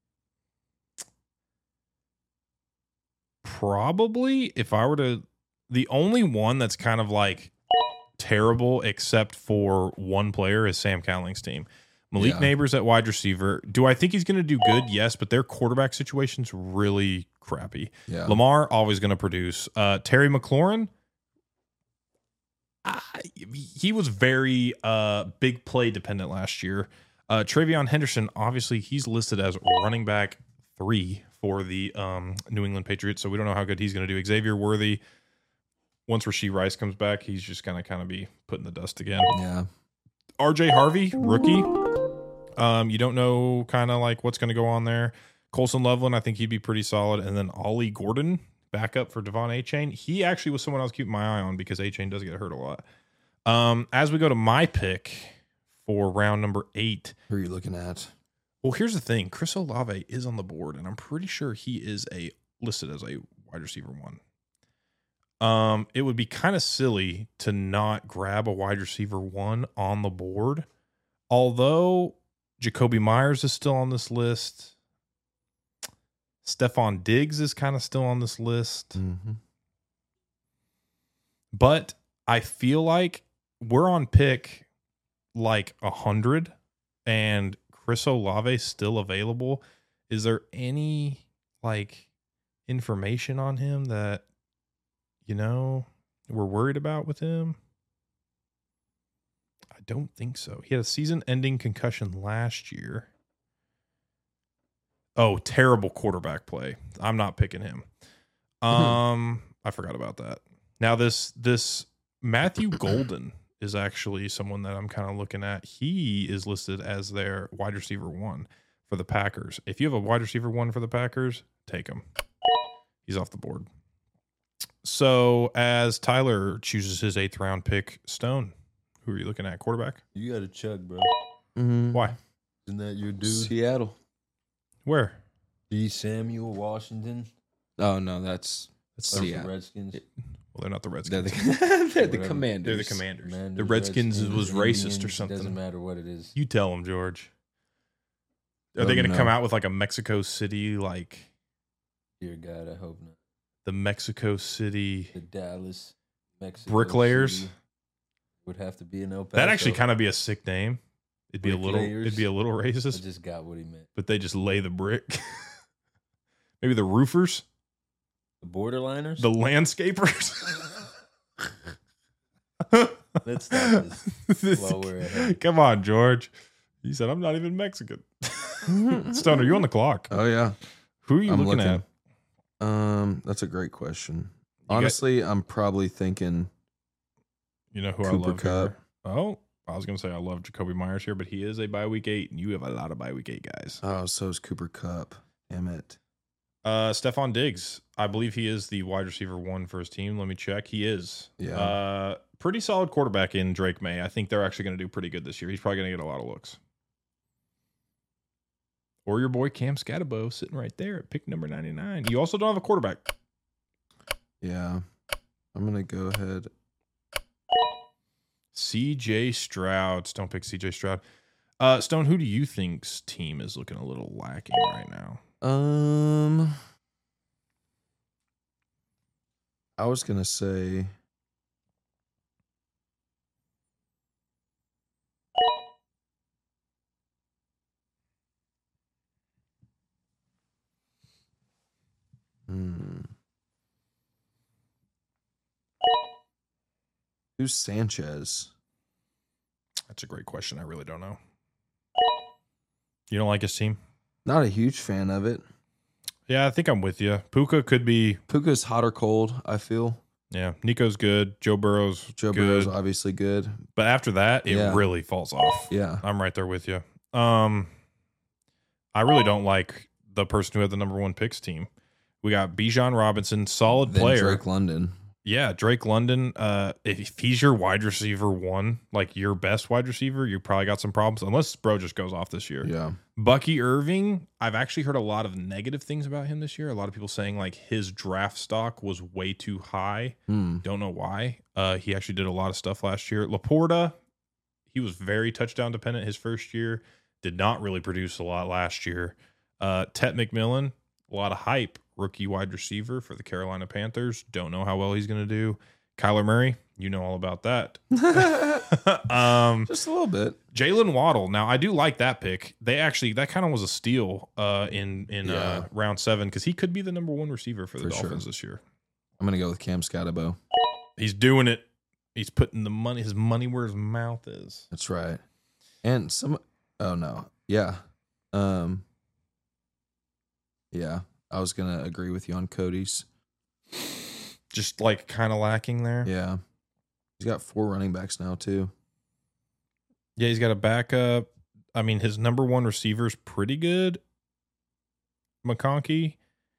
probably if I were to, the only one that's kind of like terrible except for one player is Sam Cowling's team. Malik Yeah. Neighbors at wide receiver. Do I think he's going to do good? Yes, but their quarterback situation's really crappy. Yeah. Lamar always going to produce. Uh, Terry McLaurin, I, he was very uh, big play dependent last year. Uh, Travion Henderson, obviously, he's listed as running back three for the um, New England Patriots, so we don't know how good he's going to do. Xavier Worthy, once Rashee Rice comes back, he's just going to kind of be put in the dust again. Yeah. R J Harvey, rookie. Um, you don't know kind of like what's going to go on there. Colson Loveland, I think he'd be pretty solid. And then Ollie Gordon, backup for Devon Achane. He actually was someone I was keeping my eye on because Achane does get hurt a lot. Um, as we go to my pick for round number eight. Who are you looking at? Well, here's the thing. Chris Olave is on the board, and I'm pretty sure he is a listed as a wide receiver one. Um, it would be kind of silly to not grab a wide receiver one on the board. Although Jacoby Myers is still on this list. Stephon Diggs is kind of still on this list. Mm-hmm. But I feel like we're on pick like one hundred and Chris Olave is still available. Is there any like information on him that, you know, we're worried about with him? I don't think so. He had a season-ending concussion last year. Oh, terrible quarterback play. I'm not picking him. Um, I forgot about that. Now this this Matthew Golden is actually someone that I'm kind of looking at. He is listed as their wide receiver one for the Packers. If you have a wide receiver one for the Packers, take him. He's off the board. So as Tyler chooses his eighth round pick, Stone, who are you looking at? Quarterback? You got to Chuck, bro. Mm-hmm. Why? Isn't that your dude? Seattle. Where? D. Samuel Washington. Oh no, that's That's Or the, the Seattle. Redskins. well, they're not the They're Redskins. the, they're the Whatever. Commanders. They're the Commanders. Commanders, The Redskins was racist or Indians, something. Doesn't matter what it is. You tell them, George. Are Let they going them to come know. out with like a Mexico City, like Dear God, I hope not. the Mexico City The Dallas, Mexico Bricklayers? City would have to be an El Paso. That'd actually kind of be a sick name. It'd be a little, Bricklayers? it'd be a little I racist, just got what he meant. but they just lay the brick. Maybe the roofers, The Borderliners. the landscapers. Let's stop this while we're ahead. Come on, George. He said, "I'm not even Mexican." Stone, are you on the clock? Oh yeah. Who are you I'm looking, looking. at? Um, that's a great question. got- Honestly, I'm probably thinking You know who I Cooper love Kupp. here? Oh, I was gonna say I love Jacoby Myers here, but he is a bye week eight, and you have a lot of bye week eight guys. Oh, so is Cooper Kupp. Damn it. Uh, Stephon Diggs, I believe he is the wide receiver one for his team. Let me check. He is. Yeah. Uh, pretty solid quarterback in Drake May. I think they're actually going to do pretty good this year. He's probably going to get a lot of looks. Or your boy Cam Scatabo sitting right there at pick number ninety-nine. You also don't have a quarterback. Yeah. I'm gonna go ahead. C J Stroud. Don't pick C J Stroud. Uh, Stone, who do you think's team is looking a little lacking right now? Um I was gonna say Hmm. Who's Sanchez? That's a great question. I really don't know. You don't like his team? Not a huge fan of it. Yeah, I think I'm with you. Puka could be. Puka's hot or cold, I feel. Yeah, Nico's good. Joe Burrow's Joe good. Burrow's obviously good. But after that, it Yeah. really falls off. Yeah. I'm right there with you. Um, I really don't like the person who had the number one picks team. We got Bijan Robinson, solid Then player. Drake London. Yeah, Drake London. Uh, if he's your wide receiver one, like your best wide receiver, you probably got some problems. Unless bro just goes off this year. Yeah. Bucky Irving. I've actually heard a lot of negative things about him this year. A lot of people saying like his draft stock was way too high. Hmm. Don't know why. Uh, he actually did a lot of stuff last year. Laporta, he was very touchdown dependent his first year. Did not really produce a lot last year. Uh, Tet McMillan, a lot of hype. Rookie wide receiver for the Carolina Panthers. Don't know how well he's going to do. Kyler Murray, you know all about that. um, Just a little bit. Jalen Waddle. Now, I do like that pick. They actually, that kind of was a steal uh, in in Yeah. uh, round seven because he could be the number one receiver for the For sure. Dolphins this year. I'm going to go with Cam Scatterbo. He's doing it. He's putting the money, his money where his mouth is. That's right. And some, oh no. Yeah. Um, yeah. I was going to agree with you on Cody's. Just like kind of lacking there. Yeah. He's got four running backs now, too. Yeah, he's got a backup. I mean, his number one receiver is pretty good, McConkey.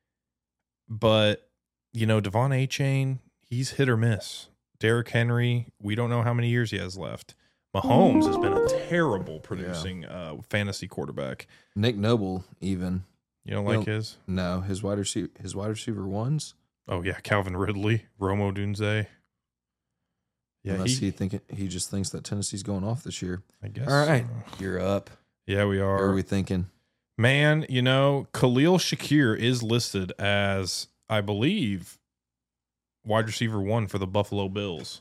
But, you know, Devon A-Chain, he's hit or miss. Derrick Henry, we don't know how many years he has left. Mahomes has been a terrible producing uh, fantasy quarterback. Nick Noble, even. You don't You like don't- his? No, his wide receiver, his wide receiver ones. Oh, yeah, Calvin Ridley, Romo Dunze. Yeah, Unless he, he think he just thinks that Tennessee's going off this year. I guess. All right. so. You're up. Yeah, we What are. are we thinking? Man, you know, Khalil Shakir is listed as, I believe, wide receiver one for the Buffalo Bills.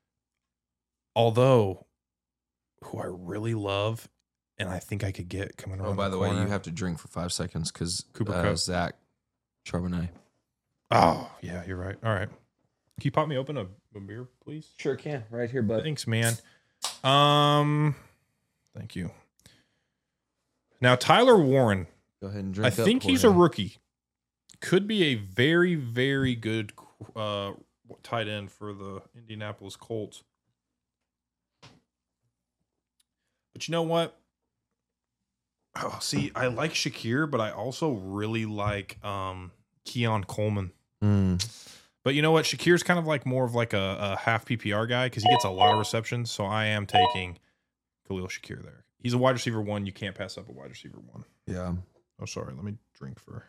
Although, who I really love, and I think I could get coming around Oh, by the, corner. way, you have to drink for five seconds because Cooper uh, Kupp. Zach Charbonnet. Oh, yeah, you're right. All right. Can you pop me open a, a beer, please? Sure can. Right here, bud. Thanks, man. Um, thank you. Now, Tyler Warren, Go ahead and drink I up, think he's a Jorge. rookie. Could be a very, very good uh, tight end for the Indianapolis Colts. But you know what? Oh, see, I like Shakir, but I also really like um, Keon Coleman. Mm. But you know what? Shakir's kind of like more of like a, a half P P R guy because he gets a lot of receptions. So I am taking Khalil Shakir there. He's a wide receiver one. You can't pass up a wide receiver one. Yeah. Oh, sorry. Let me drink for.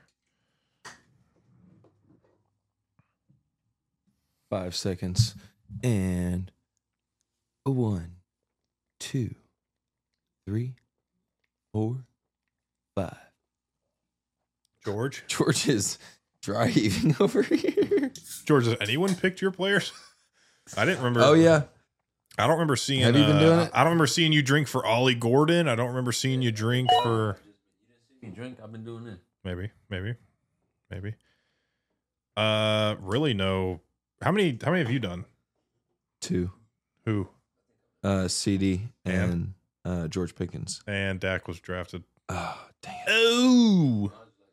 Five seconds. And a one, two, three, four, five. George. George is dry heaving over here. George, has anyone picked your players? I didn't remember. Oh, yeah. I don't remember seeing. Have you been uh, doing it? I don't remember seeing you drink for Ollie Gordon. I don't remember seeing you drink for. You drink. I've been doing this. Maybe, maybe, maybe. Uh, really no. How many? How many have you done? Two. Who? Uh, C D And? and uh, George Pickens. And Dak was drafted. Oh, damn. Oh.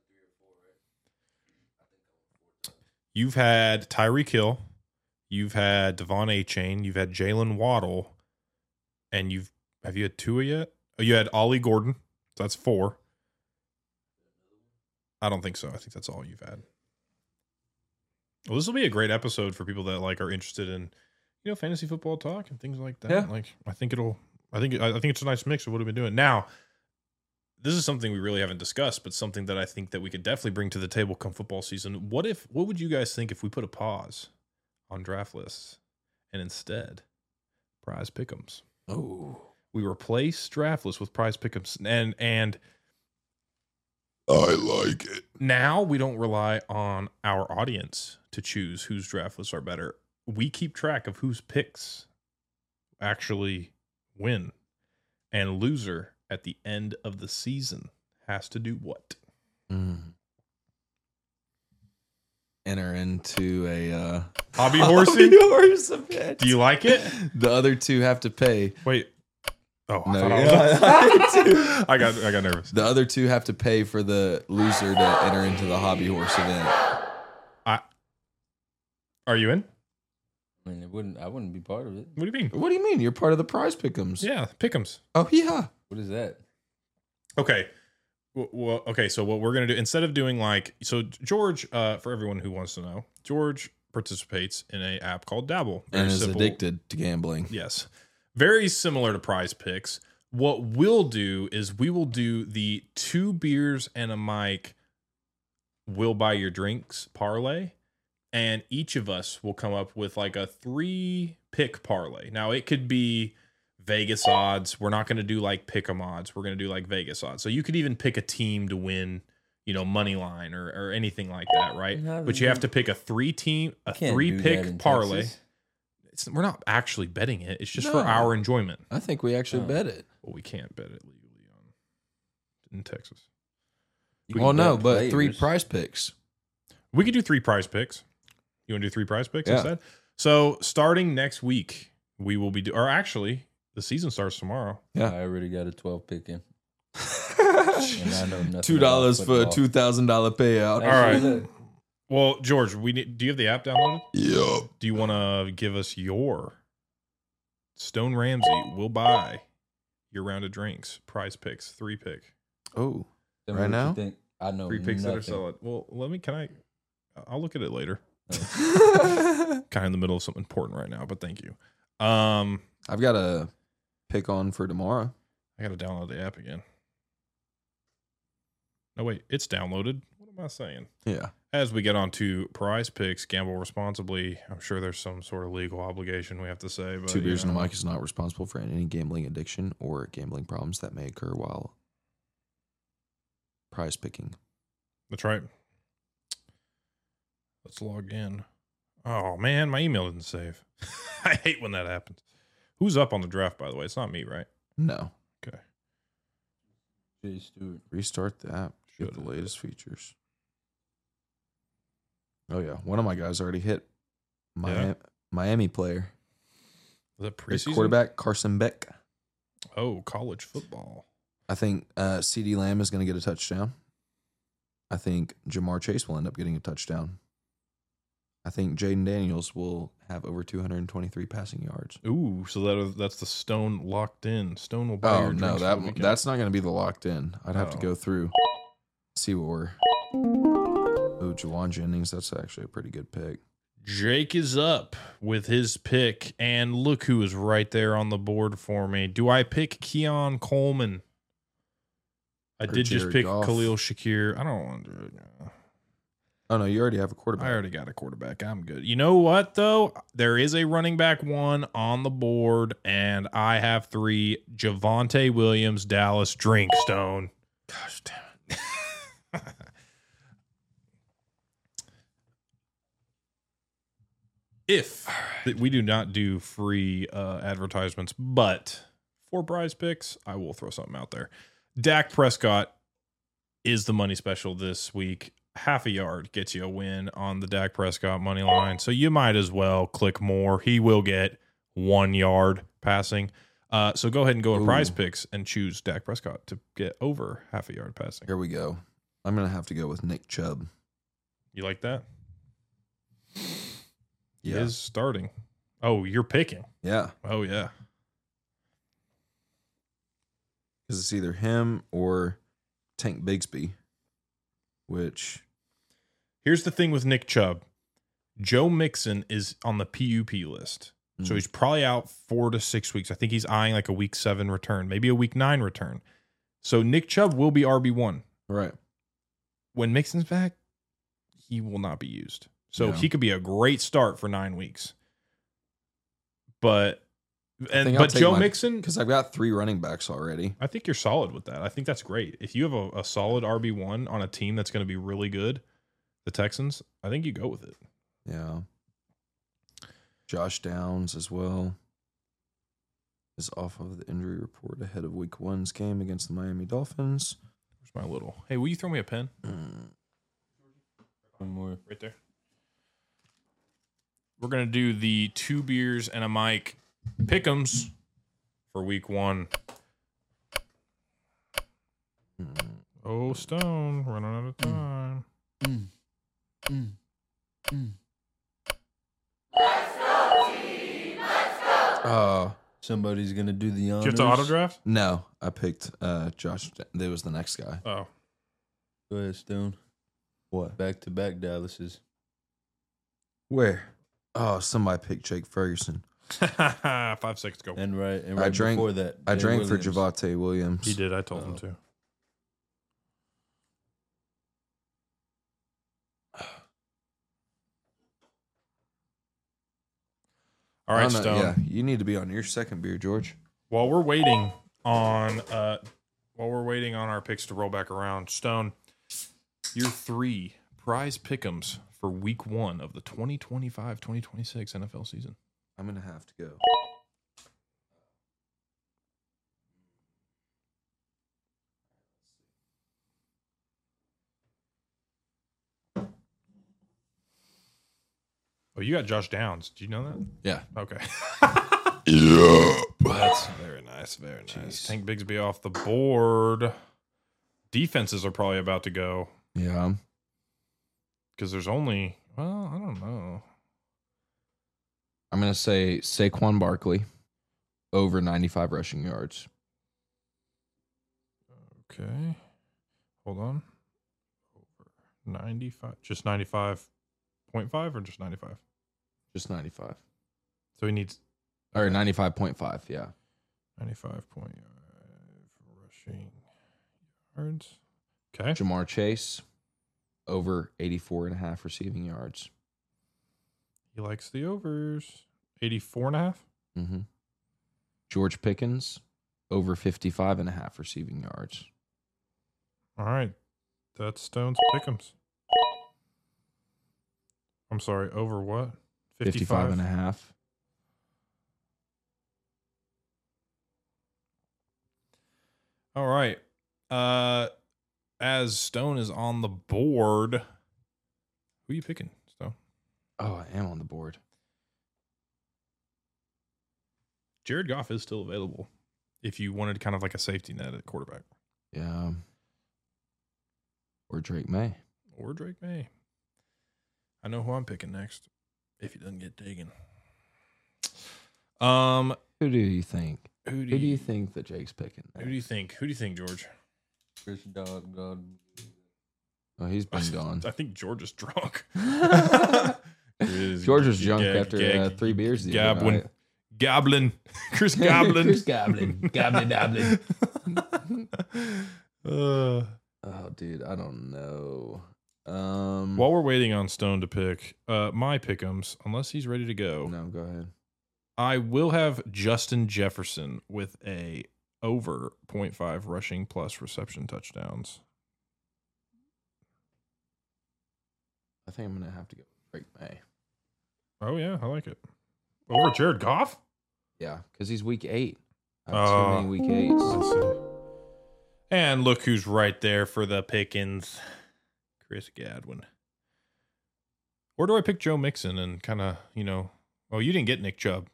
You've had Tyreek Hill, you've had Devon A-Chain, you've had Jalen Waddle, and you've have you had Tua yet? Oh, you had Ollie Gordon. So that's four. I don't think so. I think that's all you've had. Well, this will be a great episode for people that like are interested in, you know, fantasy football talk and things like that. Yeah. Like, I think it'll. I think. I think it's a nice mix of what we've been doing. Now, this is something we really haven't discussed, but something that I think that we could definitely bring to the table come football season. What if? What would you guys think if we put a pause on draft lists and instead prize pick'ems? Oh. We replace draft lists with prize pick'ems, and and. I like it. Now we don't rely on our audience to choose whose draft lists are better. We keep track of whose picks actually win. And loser at the end of the season has to do what? Mm. enter into a uh, Hobby horsing? hobby horse event. Do you like it? The other two have to pay. Wait. Oh, I, No, thought I, yeah. was, I got I got nervous. The other two have to pay for the loser to enter into the hobby horse event. I, are you in? I mean, it wouldn't. I wouldn't be part of it. What do you mean? What do you mean? You're part of the prize pick'ems. Yeah, pick'ems. Oh yeah. What is that? Okay. W- Well, okay. So what we're gonna do instead of doing like so, George, uh, for everyone who wants to know, George participates in a app called Dabble, Very And is simple- addicted to gambling. Yes, very similar to Prize Picks. What we'll do is we will do the two beers and a mic. Will buy your drinks parlay. And each of us will come up with like a three pick parlay. Now it could be Vegas odds. We're not going to do like pick 'em odds. We're going to do like Vegas odds. So you could even pick a team to win, you know, money line or, or anything like that, right? How But does you have it- to pick a three team, a Can't three do that pick in parlay. Texas. It's, we're not actually betting it. It's just No. for our enjoyment. I think we actually Oh. bet it. Well, we can't bet it legally on in Texas. You Well, can no, bet but three players. prize picks. We could do three prize picks. You want to do three prize picks Yeah. instead? So starting next week, we will be do or actually the season starts tomorrow. Yeah. I already got a twelve pick in. And I know nothing Two dollars about for a football. two thousand dollar payout. All right. Look, Well, George, we need, do you have the app downloaded? Yep. Do you want to give us your Stone Ramsey will buy your round of drinks, prize picks, three pick, Oh. tell me Right what now? You think. I know three picks that are nothing. solid. Well, let me, can I, I'll look at it later. I've Kind of in the middle of something important right now, but thank you. Um, got a pick on for tomorrow. I got to download the app again. No, wait, it's downloaded. What am I saying? Yeah. As we get on to prize picks, gamble responsibly. I'm sure there's some sort of legal obligation we have to say. But Two beers you and a know. mic is not responsible for any gambling addiction or gambling problems that may occur while prize picking. That's right. Let's log in. Oh, man, my email didn't save. I hate when that happens. Who's up on the draft, by the way? It's not me, right? No. Okay. Jay Stewart. Restart the app. Get the Should've. latest features. Oh yeah, one of my guys already hit Miami, Yeah? Miami player. Was that His preseason? quarterback Carson Beck. Oh, college football. I think uh, CeeDee Lamb is going to get a touchdown. I think Jamar Chase will end up getting a touchdown. I think Jaden Daniels will have over two hundred twenty-three passing yards. Ooh, so that is, that's the Stone locked in. Stone will buy Oh your no, drinks for that the weekend. that's not going to be the locked in. I'd have to Oh. go through, see what we're. Oh, Jawan Jennings, that's actually a pretty good pick. Jake is up with his pick, and look who is right there on the board for me. Do I pick Keon Coleman? I Or did just Jared pick Goff. Khalil Shakir. I don't want to do it now. Oh no, you already have a quarterback. I already got a quarterback. I'm good. You know what, though? There is a running back one on the board, and I have three. Javonte Williams, Dallas, Drinkstone. Gosh damn it. If th- we do not do free uh, advertisements, but for prize picks, I will throw something out there. Dak Prescott is the money special this week. Half a yard gets you a win on the Dak Prescott money line. So you might as well click more. He will get one yard passing. Uh, so go ahead and go to Ooh. prize picks and choose Dak Prescott to get over half a yard passing. Here we go. I'm gonna have to go with Nick Chubb. You like that? He Yeah. is starting. Oh, you're picking. Yeah. Oh, yeah. Because it's either him or Tank Bigsby, which Here's the thing with Nick Chubb. Joe Mixon is on the P U P list. So Mm. he's probably out four to six weeks. I think he's eyeing like a week seven return, maybe a week nine return. So Nick Chubb will be R B one. right. When Mixon's back, he will not be used. So No. he could be a great start for nine weeks. But and think I'll but take Joe my- Mixon, Because I've got three running backs already. I think you're solid with that. I think that's great. If you have a, a solid R B one on a team that's going to be really good, the Texans, I think you go with it. Yeah. Josh Downs as well is off of the injury report ahead of week one's game against the Miami Dolphins. Where's my little? Hey, will you throw me a pen? Mm. One more. Right there. we're gonna do the two beers and a mic pick'ems for week one. Mm. Oh, Stone, running out of time. Mm. Mm. Mm. Uh, Somebody's gonna do the honors. Do you have to auto draft? no, I picked uh, Josh. That was the next guy. Oh, Go ahead, Stone. What? Back to back Dallases. Where? Oh, somebody picked Jake Ferguson. five six go. And right, and I right drank- before that, I Jay drank Williams. for Javante Williams. He did. I told him Oh. to. All I right, don't know, Stone. Yeah, you need to be on your second beer, George. While we're waiting on uh while we're waiting on our picks to roll back around, Stone, your three prize pick'ems for week one of the twenty twenty-five twenty twenty-six N F L season. I'm gonna have to go. Oh, you got Josh Downs. Do you know that? Yeah. Okay. Yeah. That's very nice. Very nice. Jeez. Tank Bigsby off the board. Defenses are probably about to go Yeah. because there's only, well, I don't know. I'm gonna say Saquon Barkley over ninety-five rushing yards. Okay. Hold on. Over ninety-five. Just ninety-five point five or just ninety-five? Just ninety-five. So he needs Or ninety-five point five, yeah. ninety-five point five rushing yards. Okay. Jamar Chase over eighty-four and a half receiving yards. He likes the overs. eighty-four and a half. Mm-hmm. George Pickens over fifty-five and a half receiving yards. All right. That's Stone's pick'ems. I'm sorry, over what? fifty-five and a half. All right. Uh, as Stone is on the board, who are you picking, Stone? Oh, I am on the board. Jared Goff is still available if you wanted kind of like a safety net at quarterback. Yeah. Or Drake May. Or Drake May. I know who I'm picking next if he doesn't get taken. Um, Who do you think? who do, Who do you you, think that Jake's picking? who do you think? Who do you think, George? Chris Dog, God. Oh, he's been gone. I think George is drunk. George was drunk Gag- after gag- uh, three beers the other Goblin. night. Goblin. Chris Goblin. Chris Goblin. Goblin, Goblin. uh, Oh, dude, I don't know. Um, while we're waiting on Stone to pick, uh, my pick'ems, unless he's ready to go, no, go ahead. I will have Justin Jefferson with a over zero point five rushing plus reception touchdowns. I think I'm gonna have to go with Drake May. Oh yeah, I like it. Over Jared Goff? Yeah, because he's week eight. I have Oh. too many week eights. Let's see. And look who's right there for the pickings. Chris Gadwin. Or do I pick Joe Mixon and kind of, you know, oh, you didn't get Nick Chubb.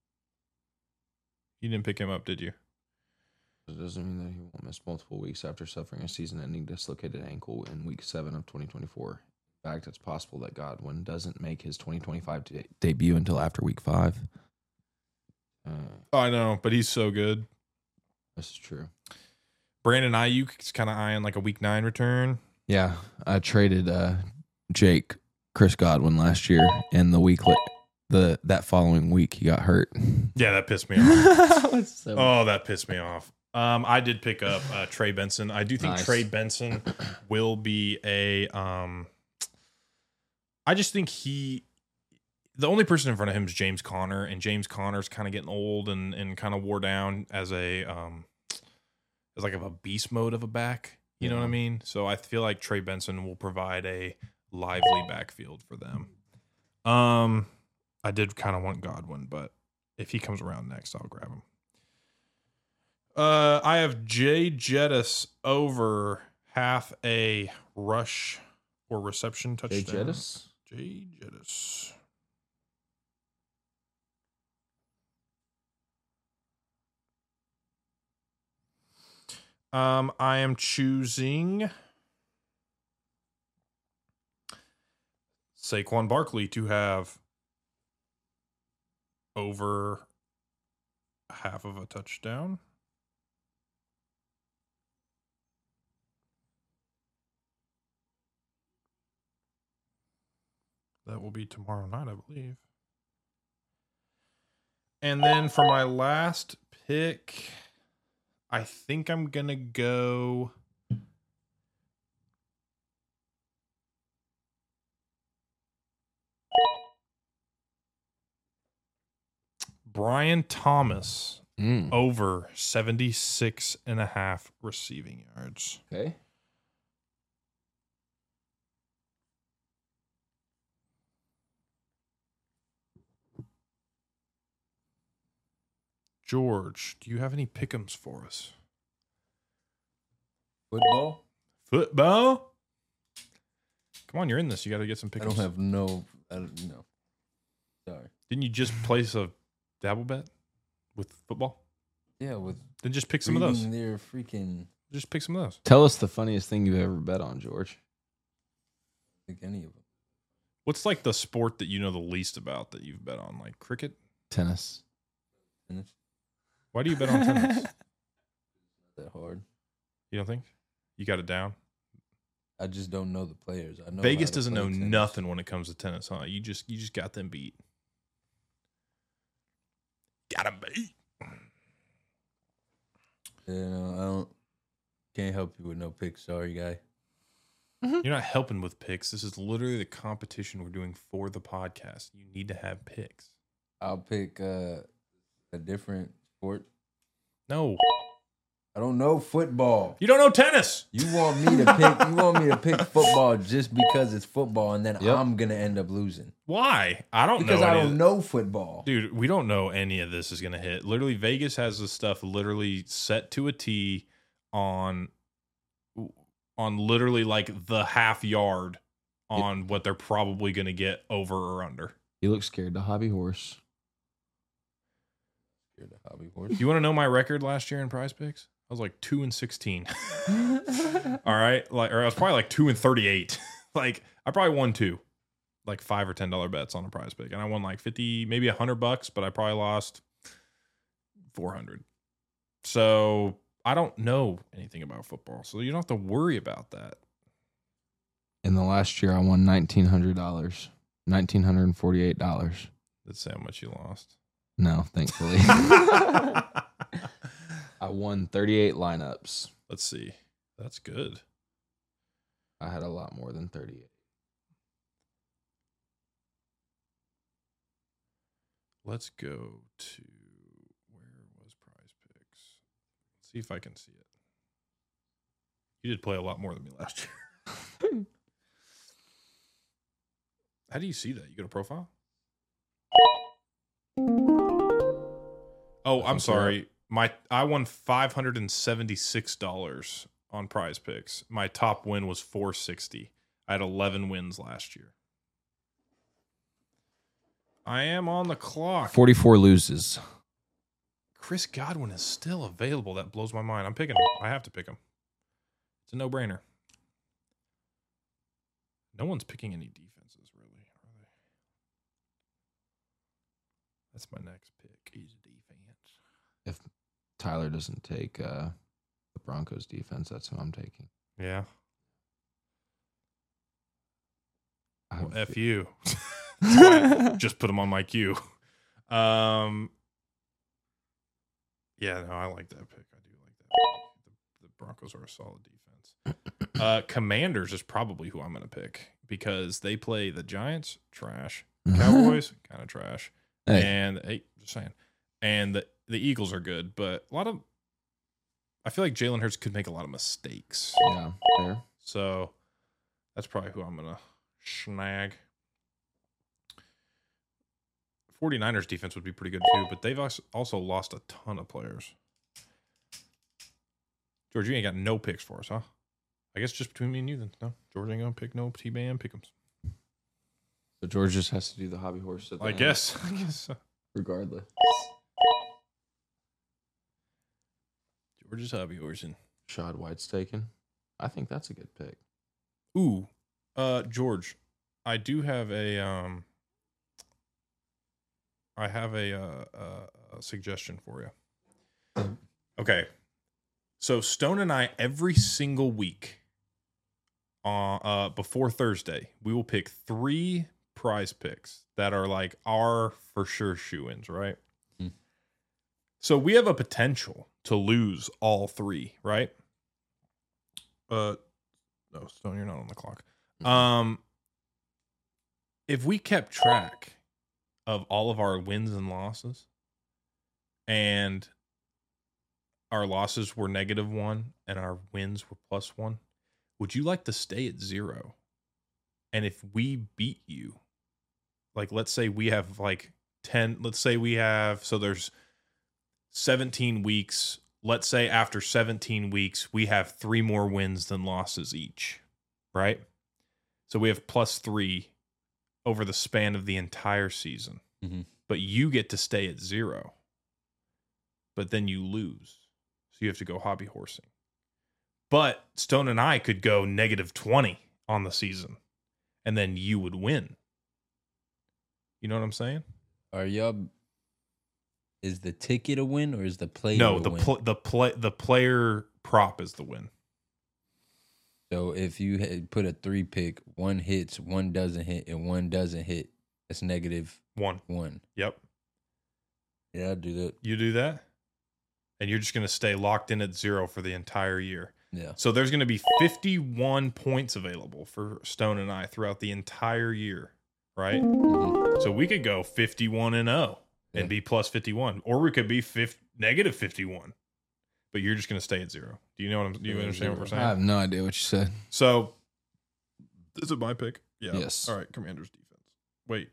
You didn't pick him up, did you? It doesn't mean that he won't miss multiple weeks after suffering a season-ending dislocated ankle in Week Seven of twenty twenty-four. In fact, it's possible that Godwin doesn't make his twenty twenty-five de- debut until after Week Five. Uh, I know, but he's so good. this is true. Brandon Ayuk is kind of eyeing like a Week Nine return. Yeah, I traded uh, Jake Chris Godwin last year, and the week li- the that following week he got hurt. Yeah, that pissed me off. So- Oh, that pissed me off. Um, I did pick up uh, Trey Benson. I do think Nice. Trey Benson will be a. Um, I just think he. The only person in front of him is James Conner, and James Conner's kind of getting old and, and kind of wore down as a um, as like of a beast mode of a back. You know what I Yeah. mean? So I feel like Trey Benson will provide a lively backfield for them. Um, I did kind of want Godwin, but if he comes around next, I'll grab him. Uh, I have Jay Jettis over half a rush or reception Jay touchdown. Jettis? Jay Jettis. Um, I am choosing Saquon Barkley to have over half of a touchdown. That will be tomorrow night, I believe. And then for my last pick, I think I'm going to go Brian Thomas Mm. over seventy-six and a half receiving yards. Okay. George, do you have any pick'ems for us? Football? Football? Come on, you're in this. You got to get some I pick'ems. don't have no. I don't know. Sorry. Didn't you just place a dabble bet with football? Yeah, with Then just pick some of those. reading their freaking. Just pick some of those. Tell us the funniest thing you've ever bet on, George. I think any of them. What's like the sport that you know the least about that you've bet on? Like cricket? Tennis. Tennis. Why do you bet on tennis? Not that hard. You don't think? You got it down? I just don't know the players. I know Vegas how to doesn't play know tennis. nothing when it comes to tennis, huh? You just you just got them beat. Got them beat. You know, I don't. Can't help you with no picks. Sorry, guy. You're not helping with picks. This is literally the competition we're doing for the podcast. You need to have picks. I'll pick uh, a different sport. No, I don't know football. you don't know tennis. You want me to pick? You want me to pick football just because it's football, and then Yep. I'm gonna end up losing Why? I don't because know. I any don't of- know football. Dude, we don't know any of this is going to hit. Literally, Vegas has this stuff literally set to a T on, on literally like the half yard on what they're probably going to get over or under. You look scared to hobby horse. You're the hobby horse. You want to know my record last year in Prize Picks? I was like two and sixteen. All right, like or I was probably like two and thirty-eight. Like I probably won two, like five or ten dollar bets on a Prize Pick, and I won like fifty, maybe a hundred bucks, but I probably lost four hundred. So I don't know anything about football, so you don't have to worry about that. In the last year, I won nineteen hundred dollars, nineteen hundred and forty-eight dollars. Let's say how much you lost. No, thankfully, I won thirty-eight lineups. Let's see. That's good. I had a lot more than thirty-eight. Let's go to where was Prize Picks? See if I can see it. You did play a lot more than me last year. How do you see that? You go to profile? Oh, I'm sorry. My I won five hundred seventy-six dollars on Prize Picks. My top win was four hundred sixty dollars. I had eleven wins last year. I am on the clock. forty-four loses. Chris Godwin is still available. That blows my mind. I'm picking him. I have to pick him. It's a no-brainer. No one's picking any defenses, really, are they? That's my next pick. He's a defense. If Tyler doesn't take uh, the Broncos defense, that's who I'm taking. Yeah. I Well, have- F you. That's why I just put him on my queue. Um, yeah, no, I like that pick. I do like that pick. The, the Broncos are a solid defense. Uh, Commanders is probably who I'm going to pick because they play the Giants, trash. Cowboys, kind of trash. Hey. And, hey, just saying. And the, the Eagles are good, but a lot of, I feel like Jalen Hurts could make a lot of mistakes. Yeah, fair. So that's probably who I'm going to snag. 49ers defense would be pretty good too, but they've als- also lost a ton of players. George, you ain't got no picks for us, huh? I guess just between me and you then. No, George ain't going to pick no T-Bam pick'ems. So George just has to do the hobby horse. At the I end, guess. I guess so. regardless. George's hobby horsing. Rashad White's taken. I think that's a good pick. Ooh, uh, George, I do have a um, I have a, uh, uh, a suggestion for you. Okay, so Stone and I every single week, uh, uh, before Thursday, we will pick three prize picks that are like our for sure shoe-ins, right? Hmm. So we have a potential to lose all three, right? Uh, no, Stone, you're not on the clock. Um, if we kept track of all of our wins and losses, and our losses were negative one and our wins were plus one, would you like to stay at zero? And if we beat you, like let's say we have like ten, let's say we have, so there's seventeen weeks. Let's say after seventeen weeks, we have three more wins than losses each, right? So we have plus three over the span of the entire season. Mm-hmm. But you get to stay at zero. But then you lose. So you have to go hobby horsing. But Stone and I could go negative twenty on the season. And then you would win. You know what I'm saying? Are y'all? Is the ticket a win or is the player? No, a the win? pl- the play the player prop is the win. So if you had put a three pick, one hits, one doesn't hit, and one doesn't hit, that's negative One. one. Yep. Yeah, I'll do that. You do that, and you're just going to stay locked in at zero for the entire year. Yeah. So there's going to be fifty-one points available for Stone and I throughout the entire year, right? Mhm. So we could go fifty-one and oh and Yeah. be plus fifty-one, or we could be fif- negative fifty-one. But you're just going to stay at zero. Do you know what I'm? Do you Yeah, understand what we're I saying? have no idea what you said. So, is it my pick? Yeah. Yes. All right. Commanders defense. Wait.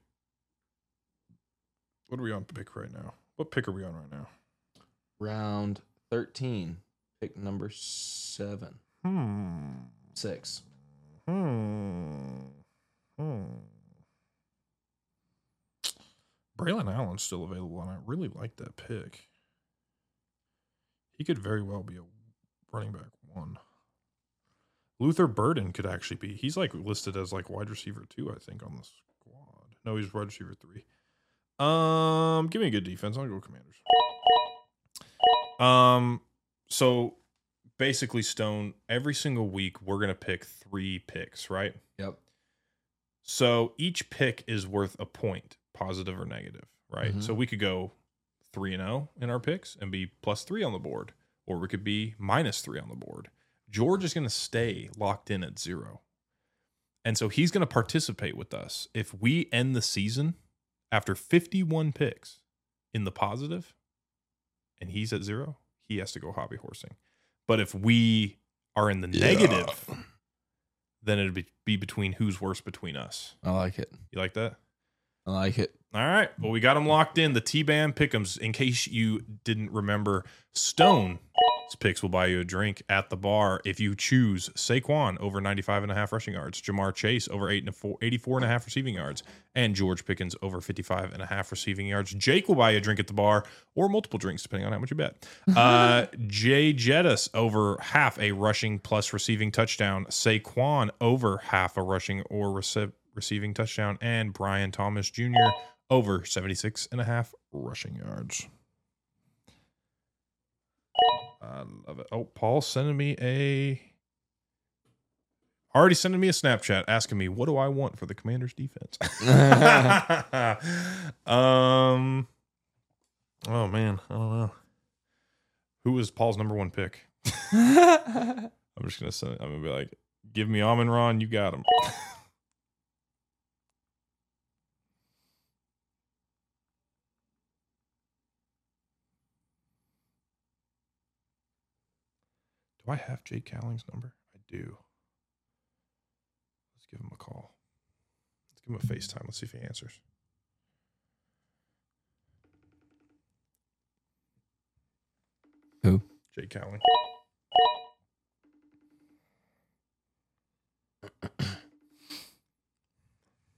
What are we on pick right now? What pick are we on right now? Round thirteen, pick number seven, Hmm. six. Hmm. Hmm. Braylon Allen's still available, and I really like that pick. He could very well be a running back one. Luther Burden could actually be. He's like listed as like wide receiver two, I think, on the squad. No, he's wide receiver three. Um, give me a good defense. I'll go Commanders. Um, so basically, Stone, every single week we're gonna pick three picks, right? Yep. So each pick is worth a point, positive or negative, right? Mhm. So we could go three and zero in our picks and be plus three on the board, or we could be minus three on the board. George is going to stay locked in at zero, and so he's going to participate with us. If we end the season after fifty-one picks in the positive, and he's at zero, he has to go hobby horsing. But if we are in the Yeah. negative, then it'd be, be between who's worse between us. I like it. You like that? I like it. All right. Well, we got them locked in. The T-Bam Pick'ems. In case you didn't remember, Stone's picks will buy you a drink at the bar if you choose Saquon over ninety-five and a half rushing yards, Jamar Chase over eight and a four, eighty-four and a half receiving yards, and George Pickens over fifty-five and a half receiving yards. Jake will buy you a drink at the bar or multiple drinks, depending on how much you bet. Uh, Jay Jettis over half a rushing plus receiving touchdown, Saquon over half a rushing or rece- receiving touchdown, and Brian Thomas Junior over seventy-six and a half rushing yards. I love it. Oh, Paul's sending me a already sending me a Snapchat asking me what do I want for the Commanders defense. um oh man, I don't know. Who was Paul's number one pick? I'm just gonna send it. I'm gonna be like, give me Amon-Ra, you got him. Do I have Jake Cowling's number? I do. Let's give him a call. Let's give him a FaceTime. Let's see if he answers. Who? Jake Cowling.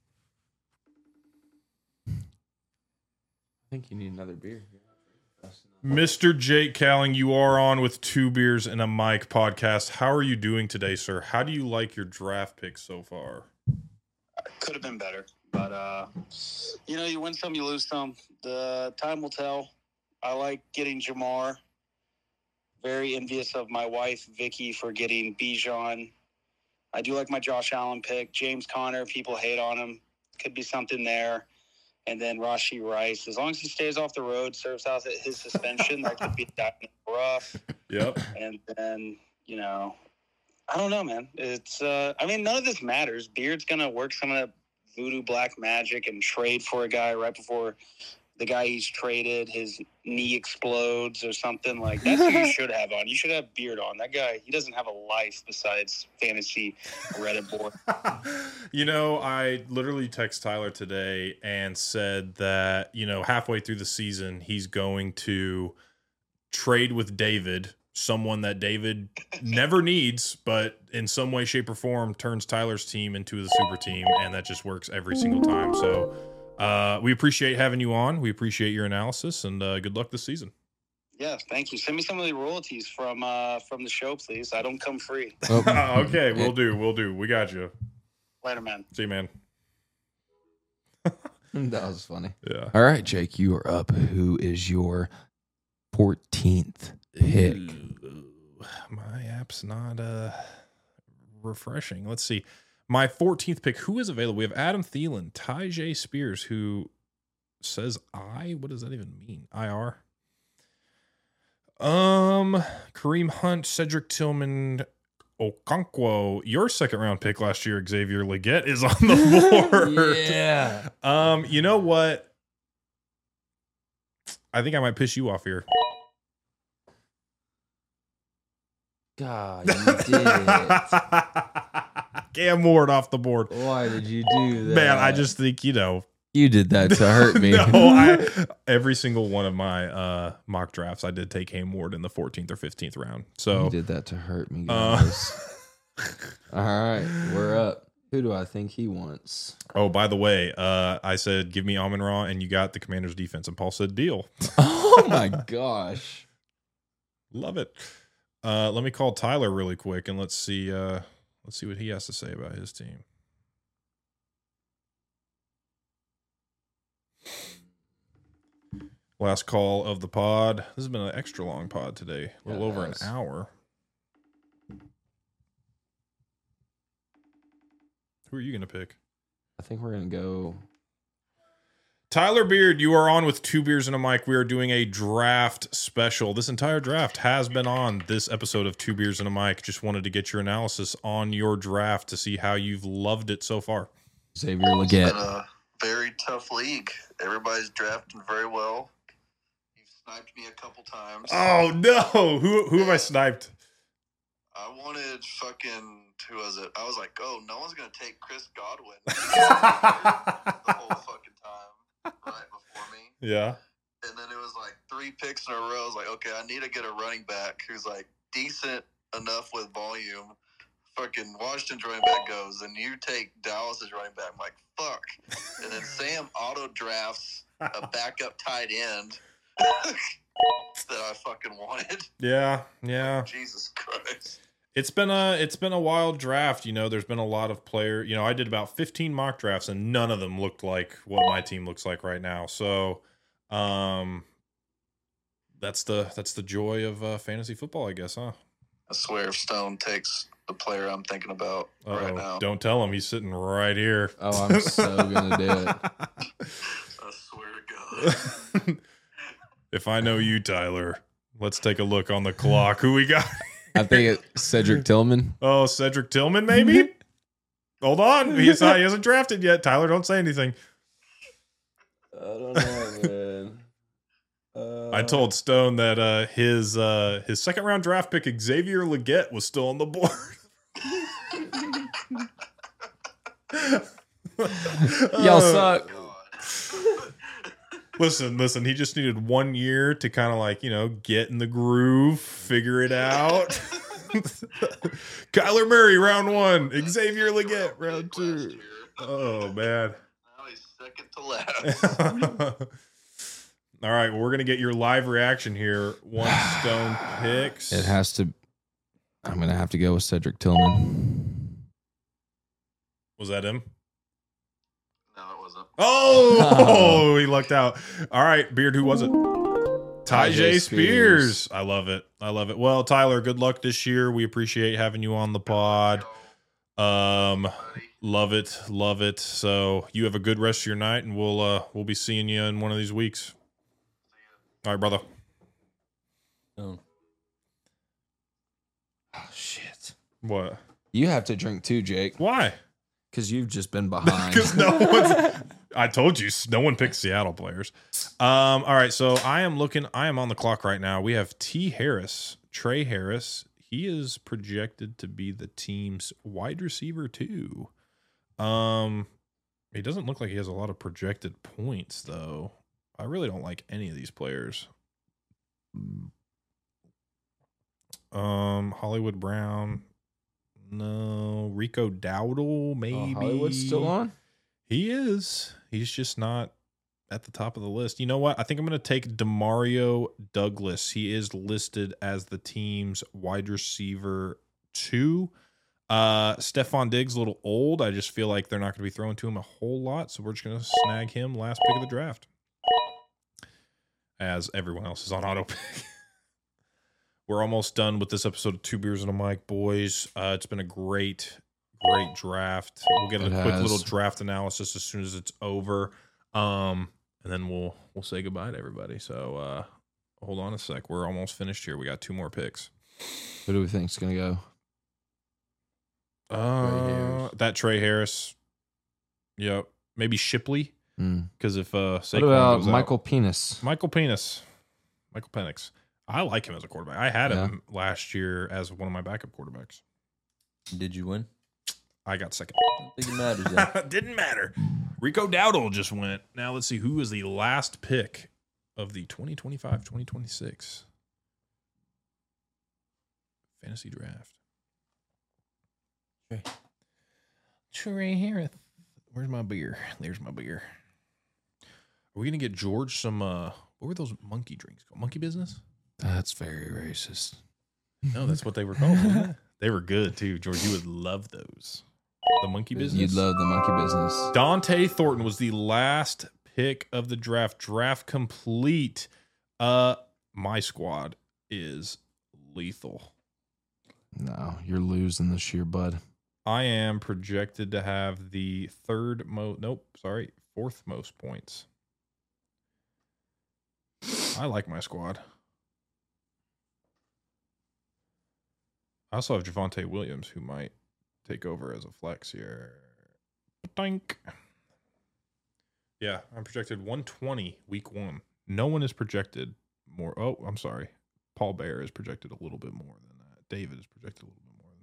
I think you need another beer. Mister Jake Calling, you are on with Two Beers and a Mic podcast. How are you doing today, sir? How do you like your draft picks so far? Could have been better, but uh, you know, you win some, you lose some. The time will tell. I like getting Jamar. Very envious of my wife, Vicky, for getting Bijan. I do like my Josh Allen pick. James Conner, people hate on him. Could be something there. And then Rashee Rice. As long as he stays off the road, serves out his suspension, that could be rough. Yep. And then, you know, I don't know, man. It's, uh, I mean, none of this matters. Beard's going to work some of that voodoo black magic and trade for a guy right before the guy he's traded, his knee explodes or something. Like, that's who you should have on. You should have Beard on. That guy, he doesn't have a life besides fantasy Reddit board. You know, I literally text Tyler today and said that, you know, halfway through the season, he's going to trade with David, someone that David never needs, but in some way, shape, or form turns Tyler's team into the super team, and that just works every single time. So uh, we appreciate having you on. We appreciate your analysis, and uh, good luck this season. Yeah, thank you. Send me some of the royalties from uh, from the show, please. I don't come free. Oh, Okay, we'll do. We'll do. We got you. Later, man. See you, man. that was funny. Yeah. All right, Jake, you are up. Who is your fourteenth pick? Ooh, my app's not uh refreshing. Let's see. My fourteenth pick. Who is available? We have Adam Thielen, Tyjae Spears, who says I. What does that even mean? I R. Um, Kareem Hunt, Cedric Tillman, Okonkwo. Your second round pick last year, Xavier Legette, is on the board. Yeah. Um, you know what? I think I might piss you off here. God, you did it. Cam Ward off the board. Why did you do that? Man, I just think, you know. You did that to hurt me. no, I, every single one of my uh, mock drafts, I did take Cam Ward in the fourteenth or fifteenth round. So You did that to hurt me, uh, guys. All right, we're up. Who do I think he wants? Oh, by the way, uh, I said, give me Amon Ra, and you got the Commanders defense. And Paul said, deal. Oh, my gosh. Love it. Uh, let me call Tyler really quick, and let's see, uh, let's see what he has to say about his team. Last call of the pod. This has been an extra long pod today. A little Yeah, over an it has. hour. Who are you going to pick? I think we're going to go. Tyler Beard, you are on with Two Beers and a Mic. We are doing a draft special. This entire draft has been on this episode of Two Beers and a Mic. Just wanted to get your analysis on your draft to see how you've loved it so far. Xavier It's been Legette. a very tough league. Everybody's drafting very well. You've sniped me a couple times. Oh, no. Who, who have I sniped? I wanted fucking, who was it? I was like, oh, no one's going to take Chris Godwin the whole fucking time right before me. Yeah. And then it was like three picks in a row. I was like, okay, I need to get a running back who's like decent enough with volume. Fucking Washington's running back goes, and you take Dallas's running back. I'm like, fuck. And then Sam auto drafts a backup tight end that I fucking wanted. Yeah. Yeah. Jesus Christ. It's been a it's been a wild draft. You know, there's been a lot of player. You know, I did about fifteen mock drafts, and none of them looked like what my team looks like right now. So, um, that's the that's the joy of uh, fantasy football, I guess, huh? I swear, if Stone takes the player I'm thinking about Uh-oh. right now, Don't tell him he's sitting right here. Oh, I'm so going to do it. I swear to God. If I know you, Tyler, let's take a look on the clock. Who we got? I think it's Cedric Tillman. Oh, Cedric Tillman, maybe? Hold on. He's not, he hasn't drafted yet. Tyler, don't say anything. I don't know, man. Uh, I told Stone that uh, his uh, his second round draft pick, Xavier Legette, was still on the board. Y'all Uh, suck. God. Listen, listen. He just needed one year to kind of like, you know, get in the groove, figure it out. Kyler Murray, round one. Xavier Legette, round Last two. year. Oh, man. Now he's second to last. All right, well, we're gonna get your live reaction here. One Stone picks. It has to. I'm gonna have to go with Cedric Tillman. Was that him? No, it wasn't. Oh, he lucked out. All right, Beard, who was it? Ty J J Spears. Spears. I love it. I love it. Well, Tyler, good luck this year. We appreciate having you on the pod. Um, love it, love it. So you have a good rest of your night, and we'll uh we'll be seeing you in one of these weeks. All right, brother. Oh. Oh shit! What? You have to drink too, Jake, Why? because you've just been behind. Because no one's. I told you, no one picks Seattle players. Um. All right, so I am looking. I am on the clock right now. We have T. Harris, Trey Harris. He is projected to be the team's wide receiver too. Um, he doesn't look like he has a lot of projected points though. I really don't like any of these players. Um, Hollywood Brown, no. Rico Dowdle, maybe. Oh, Hollywood's still on. He is. He's just not at the top of the list. You know what? I think I'm going to take Demario Douglas. He is listed as the team's wide receiver two. Uh, Stephon Diggs, a little old. I just feel like they're not going to be throwing to him a whole lot, so we're just going to snag him last pick of the draft. As everyone else is on auto pick. We're almost done with this episode of Two Beers and a Mic, boys. Uh, it's been a great, great draft. We'll get a It quick has. little draft analysis as soon as it's over. Um, and then we'll we'll say goodbye to everybody. So uh, hold on a sec. We're almost finished here. We got two more picks. Who do we think's gonna go? Uh, Harris. that Trey Harris. Yep. Maybe Shipley. Mm. Because if uh, What Saquon about goes out- Michael Penis? Michael Penis. Michael Penix. I like him as a quarterback. I had Yeah. him last year as one of my backup quarterbacks. Did you win? I got second. I don't think it matters. Then. Didn't matter. Rico Dowdle just went. Now let's see who is the last pick of the twenty twenty-five twenty twenty-six fantasy draft. Trey. Trey Harris. Where's my beer? There's my beer. Are we gonna get George some? uh What were those monkey drinks called? Monkey Business? That's very racist. No, that's what they were called. wasn't it? They were good too, George. You would love those. The Monkey Business. You'd love the monkey business. Dante Thornton was the last pick of the draft. Draft complete. Uh, my squad is lethal. No, you're losing this year, bud. I am projected to have the third most. Nope, sorry, fourth most points. I like my squad. I also have Javonte Williams, who might take over as a flex here. Dink. Yeah, I'm projected one twenty week one. No one is projected more. Oh, I'm sorry. Paul Bear is projected a little bit more than that. David is projected a little bit more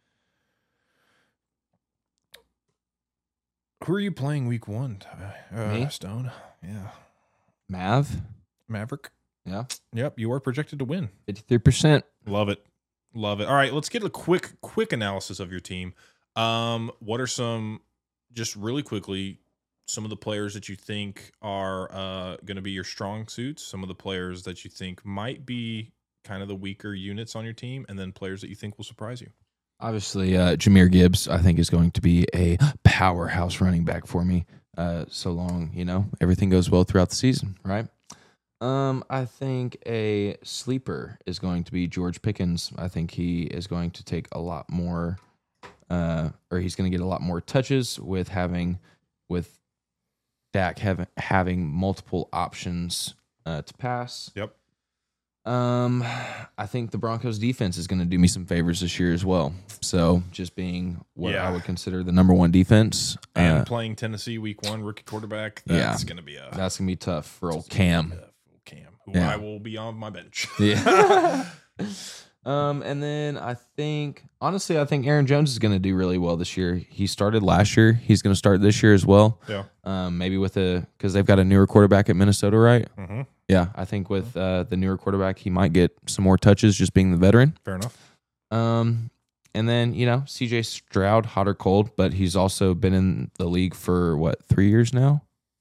than that. Who are you playing week one, Ty? Uh, Me? Stone? Yeah. Mav? Maverick? Yeah. Yep, you are projected to win. fifty-three percent. Love it. Love it. All right, let's get a quick, quick analysis of your team. Um, what are some, just really quickly, some of the players that you think are uh, going to be your strong suits, some of the players that you think might be kind of the weaker units on your team, and then players that you think will surprise you? Obviously, uh, Jahmyr Gibbs, I think, is going to be a powerhouse running back for me. Uh, so long, you know, everything goes well throughout the season, right? Um, I think a sleeper is going to be George Pickens. I think he is going to take a lot more, uh, or he's going to get a lot more touches with having, with Dak having having multiple options uh, to pass. Yep. Um, I think the Broncos defense is going to do me some favors this year as well. So just being what Yeah. I would consider the number one defense, And uh, playing Tennessee week one, rookie quarterback, Yeah. that's going to be a that's going to be tough for old that's gonna Cam. be tough for old Cam, who Yeah. I will be on my bench. Yeah. um, and then I think, honestly, I think Aaron Jones is going to do really well this year. He started last year. He's going to start this year as well. Yeah. Um, maybe with a, because they've got a newer quarterback at Minnesota, right? Mm-hmm. Yeah. I think with uh, the newer quarterback, he might get some more touches just being the veteran. Fair enough. Um, and then, you know, C J Stroud, hot or cold, but he's also been in the league for what, three years now?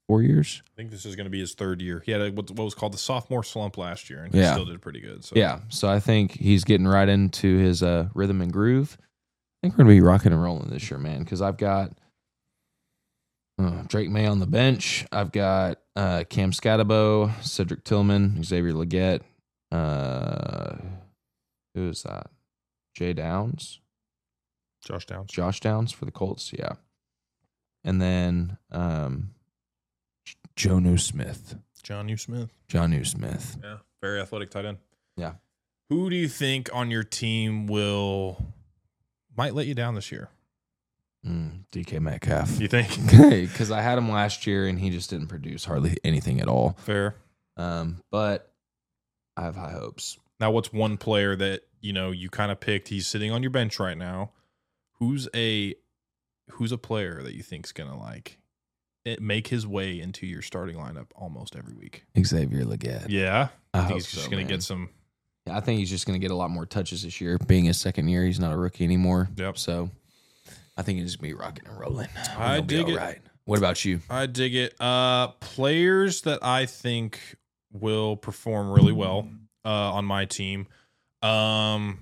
four years. I think this is going to be his third year. He had a, what, what was called the sophomore slump last year, and he Yeah. still did pretty good. So. Yeah, so I think he's getting right into his uh, rhythm and groove. I think we're going to be rocking and rolling this year, man, because I've got uh, Drake May on the bench. I've got uh, Cam Scatabo, Cedric Tillman, Xavier Legette. Uh, who is that? Jay Downs? Josh Downs. Josh Downs for the Colts, yeah. And then um, Jonnu Smith. John U. Smith. Jonnu Smith. Yeah, very athletic tight end. Yeah. Who do you think on your team will might let you down this year? Mm, D K Metcalf. You think? Because I had him last year and he just didn't produce hardly anything at all. Fair. Um, but I have high hopes. Now, what's one player that you know you kind of picked? He's sitting on your bench right now. Who's a who's a player that you think's gonna like it make his way into your starting lineup almost every week? Xavier Legette. Yeah, I I think hope he's just so, gonna man. get some. I think he's just going to get a lot more touches this year. Being his second year, he's not a rookie anymore. Yep. So I think he's going to be rocking and rolling. We're I gonna be dig all it. right. What about you? I dig it. Uh, players that I think will perform really well uh, on my team. Um,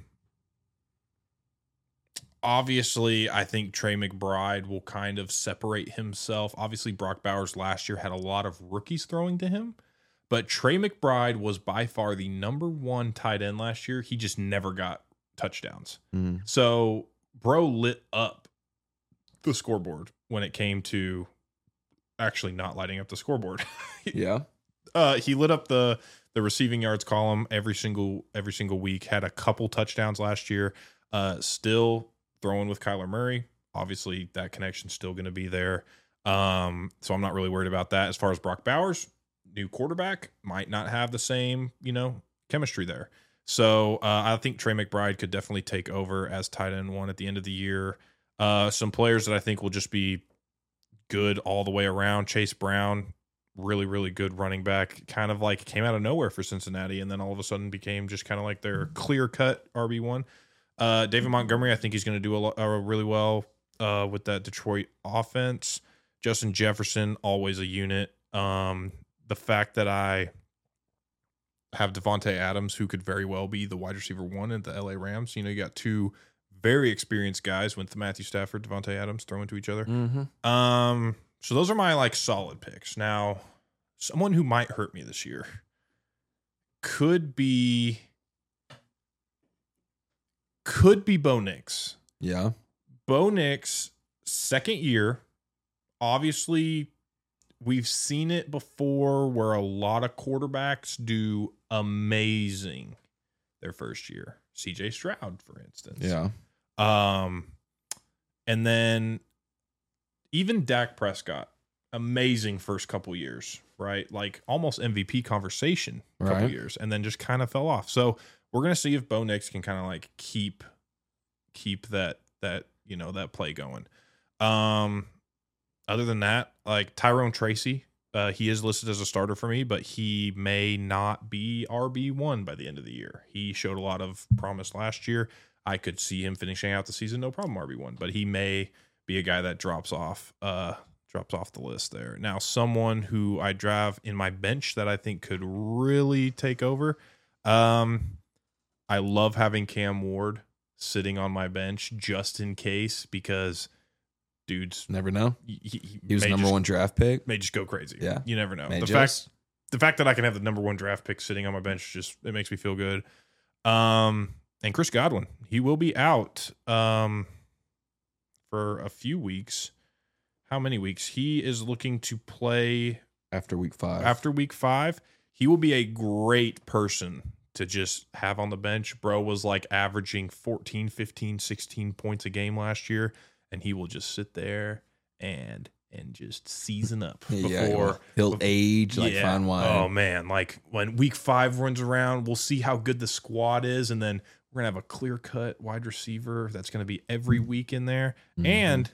obviously, I think Trey McBride will kind of separate himself. Obviously, Brock Bowers last year had a lot of rookies throwing to him, but Trey McBride was by far the number one tight end last year. He just never got touchdowns. Mm. So, bro lit up the scoreboard when it came to actually not lighting up the scoreboard. Yeah. Uh, he lit up the the receiving yards column every single every single week. Had a couple touchdowns last year. Uh, still throwing with Kyler Murray. Obviously, that connection's still going to be there. Um, so I'm not really worried about that. As far as Brock Bowers, new quarterback, might not have the same you know chemistry there. So uh, I think Trey McBride could definitely take over as tight end one at the end of the year. Uh, some players that I think will just be good all the way around. Chase Brown, really, really good running back. Kind of like came out of nowhere for Cincinnati, and then all of a sudden became just kind of like their clear-cut R B one. Uh, David Montgomery, I think he's going to do a, lo- uh, really well uh, with that Detroit offense. Justin Jefferson, always a unit. Um, the fact that I have Devontae Adams, who could very well be the wide receiver one at the L A Rams. You know, you got two very experienced guys with Matthew Stafford, Devontae Adams throwing to each other. Mm-hmm. Um, so those are my like solid picks. Now, someone who might hurt me this year could be could be Bo Nix. Yeah. Bo Nix, second year. Obviously, we've seen it before where a lot of quarterbacks do amazing their first year. C J Stroud, for instance. Yeah. Um, and then even Dak Prescott, amazing first couple years, right? Like almost M V P conversation couple Right. years, and then just kind of fell off. So we're gonna see if Bo Nix can kind of like keep keep that that you know that play going. Um, other than that, like Tyrone Tracy, uh, he is listed as a starter for me, but he may not be R B one by the end of the year. He showed a lot of promise last year. I could see him finishing out the season, no problem, R B one, but he may be a guy that drops off, uh, drops off the list there. Now, someone who I drive in my bench that I think could really take over. Um, I love having Cam Ward sitting on my bench just in case, because dude's Never know. he, he, He was may number just, one draft pick. may just go crazy. Yeah. You never know. May the just. fact the fact that I can have the number one draft pick sitting on my bench, just it makes me feel good. Um, and Chris Godwin, he will be out um for a few weeks. How many weeks? He is looking to play After week five. after week five. He will be a great person to just have on the bench. Bro was like averaging fourteen, fifteen, sixteen points a game last year, and he will just sit there and and just season up yeah, before he'll age like yeah. fine wine. Oh man, like when week five runs around, we'll see how good the squad is, and then we're gonna have a clear cut wide receiver that's gonna be every week in there. Mhm. And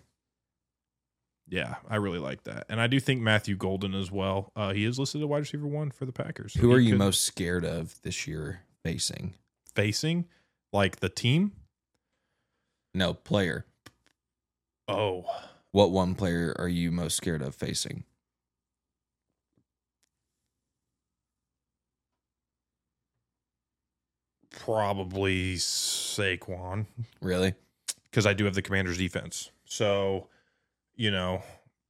yeah, I really like that. And I do think Matthew Golden as well. Uh, he is listed as wide receiver one for the Packers. So Who he are you could- most scared of this year facing? facing? Like the team? No, player. Oh, What one player are you most scared of facing? Probably Saquon, Really? because I do have the Commanders defense. So, you know,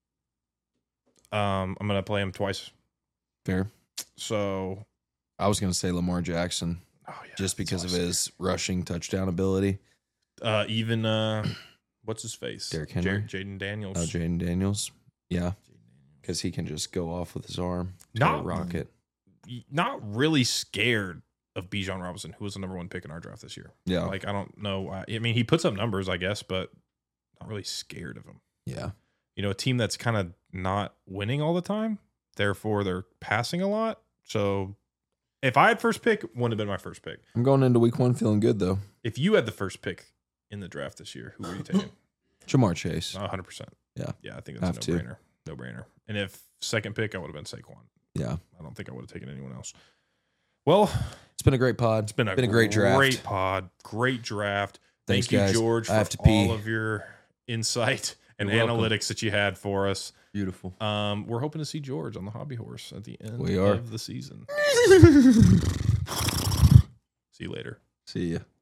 um, I'm going to play him twice. Fair. So, I was going to say Lamar Jackson oh yeah, just because of that's his rushing touchdown ability. uh, even uh, what's his face? Derrick Henry? Jar- Jaden Daniels. Oh, Jaden Daniels. Yeah. Because he can just go off with his arm. Not- rocket. Not really scared of Bijan Robinson, who was the number one pick in our draft this year. Yeah. Like, I don't know. I, I mean, he puts up numbers, I guess, but not really scared of him. Yeah. You know, a team that's kind of not winning all the time, therefore they're passing a lot. So if I had first pick, wouldn't have been my first pick. I'm going into week one feeling good, though. If you had the first pick in the draft this year, who were you taking? Jamar Chase. one hundred percent. Yeah. Yeah, I think Have that's to. a no-brainer. No-brainer. And if second pick, I would have been Saquon. Yeah. I don't think I would have taken anyone else. Well, It's been a great pod. it's been a, been a great draft. Great pod. Great draft. Thanks, Thank you, guys. George, I for have to pee. all of your insight and You're welcome. analytics that you had for us. Beautiful. Um, we're hoping to see George on the hobby horse at the end We are. of the season. See you later. See ya.